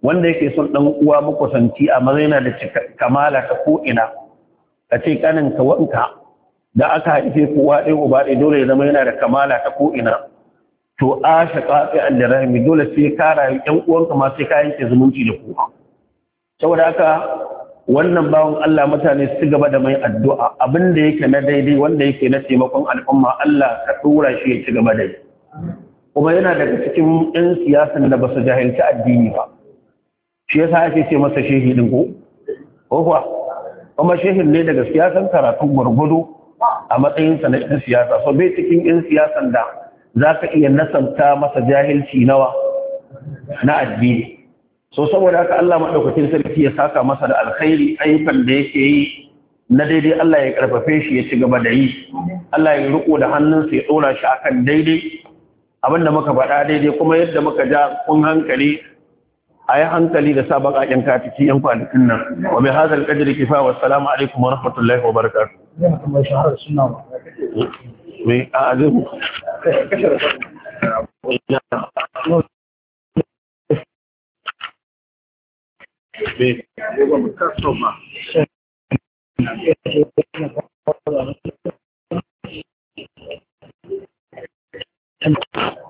wanda yake son dan uwa makusanci a mazina da kamala ta ko ina ka ce kanin ka wanka da aka haife kowa ɗaya uba ɗaya dole ya zama yana da kamala ta ko ina to a shaƙaƙi al-rahimi dole sai ka rayu ƴan uwanka ma sai ka yanke zumunci da kowa saboda haka wannan bawan Allah mutane su gaba da mai addu'a abin da yake na daidai wanda yake na taimakon al'umma Allah ka tura shi ya ci gaba da yi kuma yana daga cikin ƴan siyasan da ba su jahilci addini ba shi yasa ake ce masa shehi din ko ko kuwa kuma shehin ne daga siyasan karatu gurgudu a matsayinsa na ƴan siyasa so bai cikin ƴan siyasan da za ka iya nasanta masa jahilci nawa na addini so saboda haka Allah maɗaukakin sarki ya saka masa da alkhairi ayyukan da yake yi na daidai Allah ya karfafe shi ya ci gaba da yi Allah ya riko da hannunsa ya ɗora shi akan daidai abinda muka faɗa daidai kuma yadda muka ja kun hankali a yi hankali da sa baƙaƙen katiki yan kwanakin nan wa bi hadal qadri kifaya wa assalamu alaikum wa rahmatullahi wa barakatuh mai a azumi Thank you.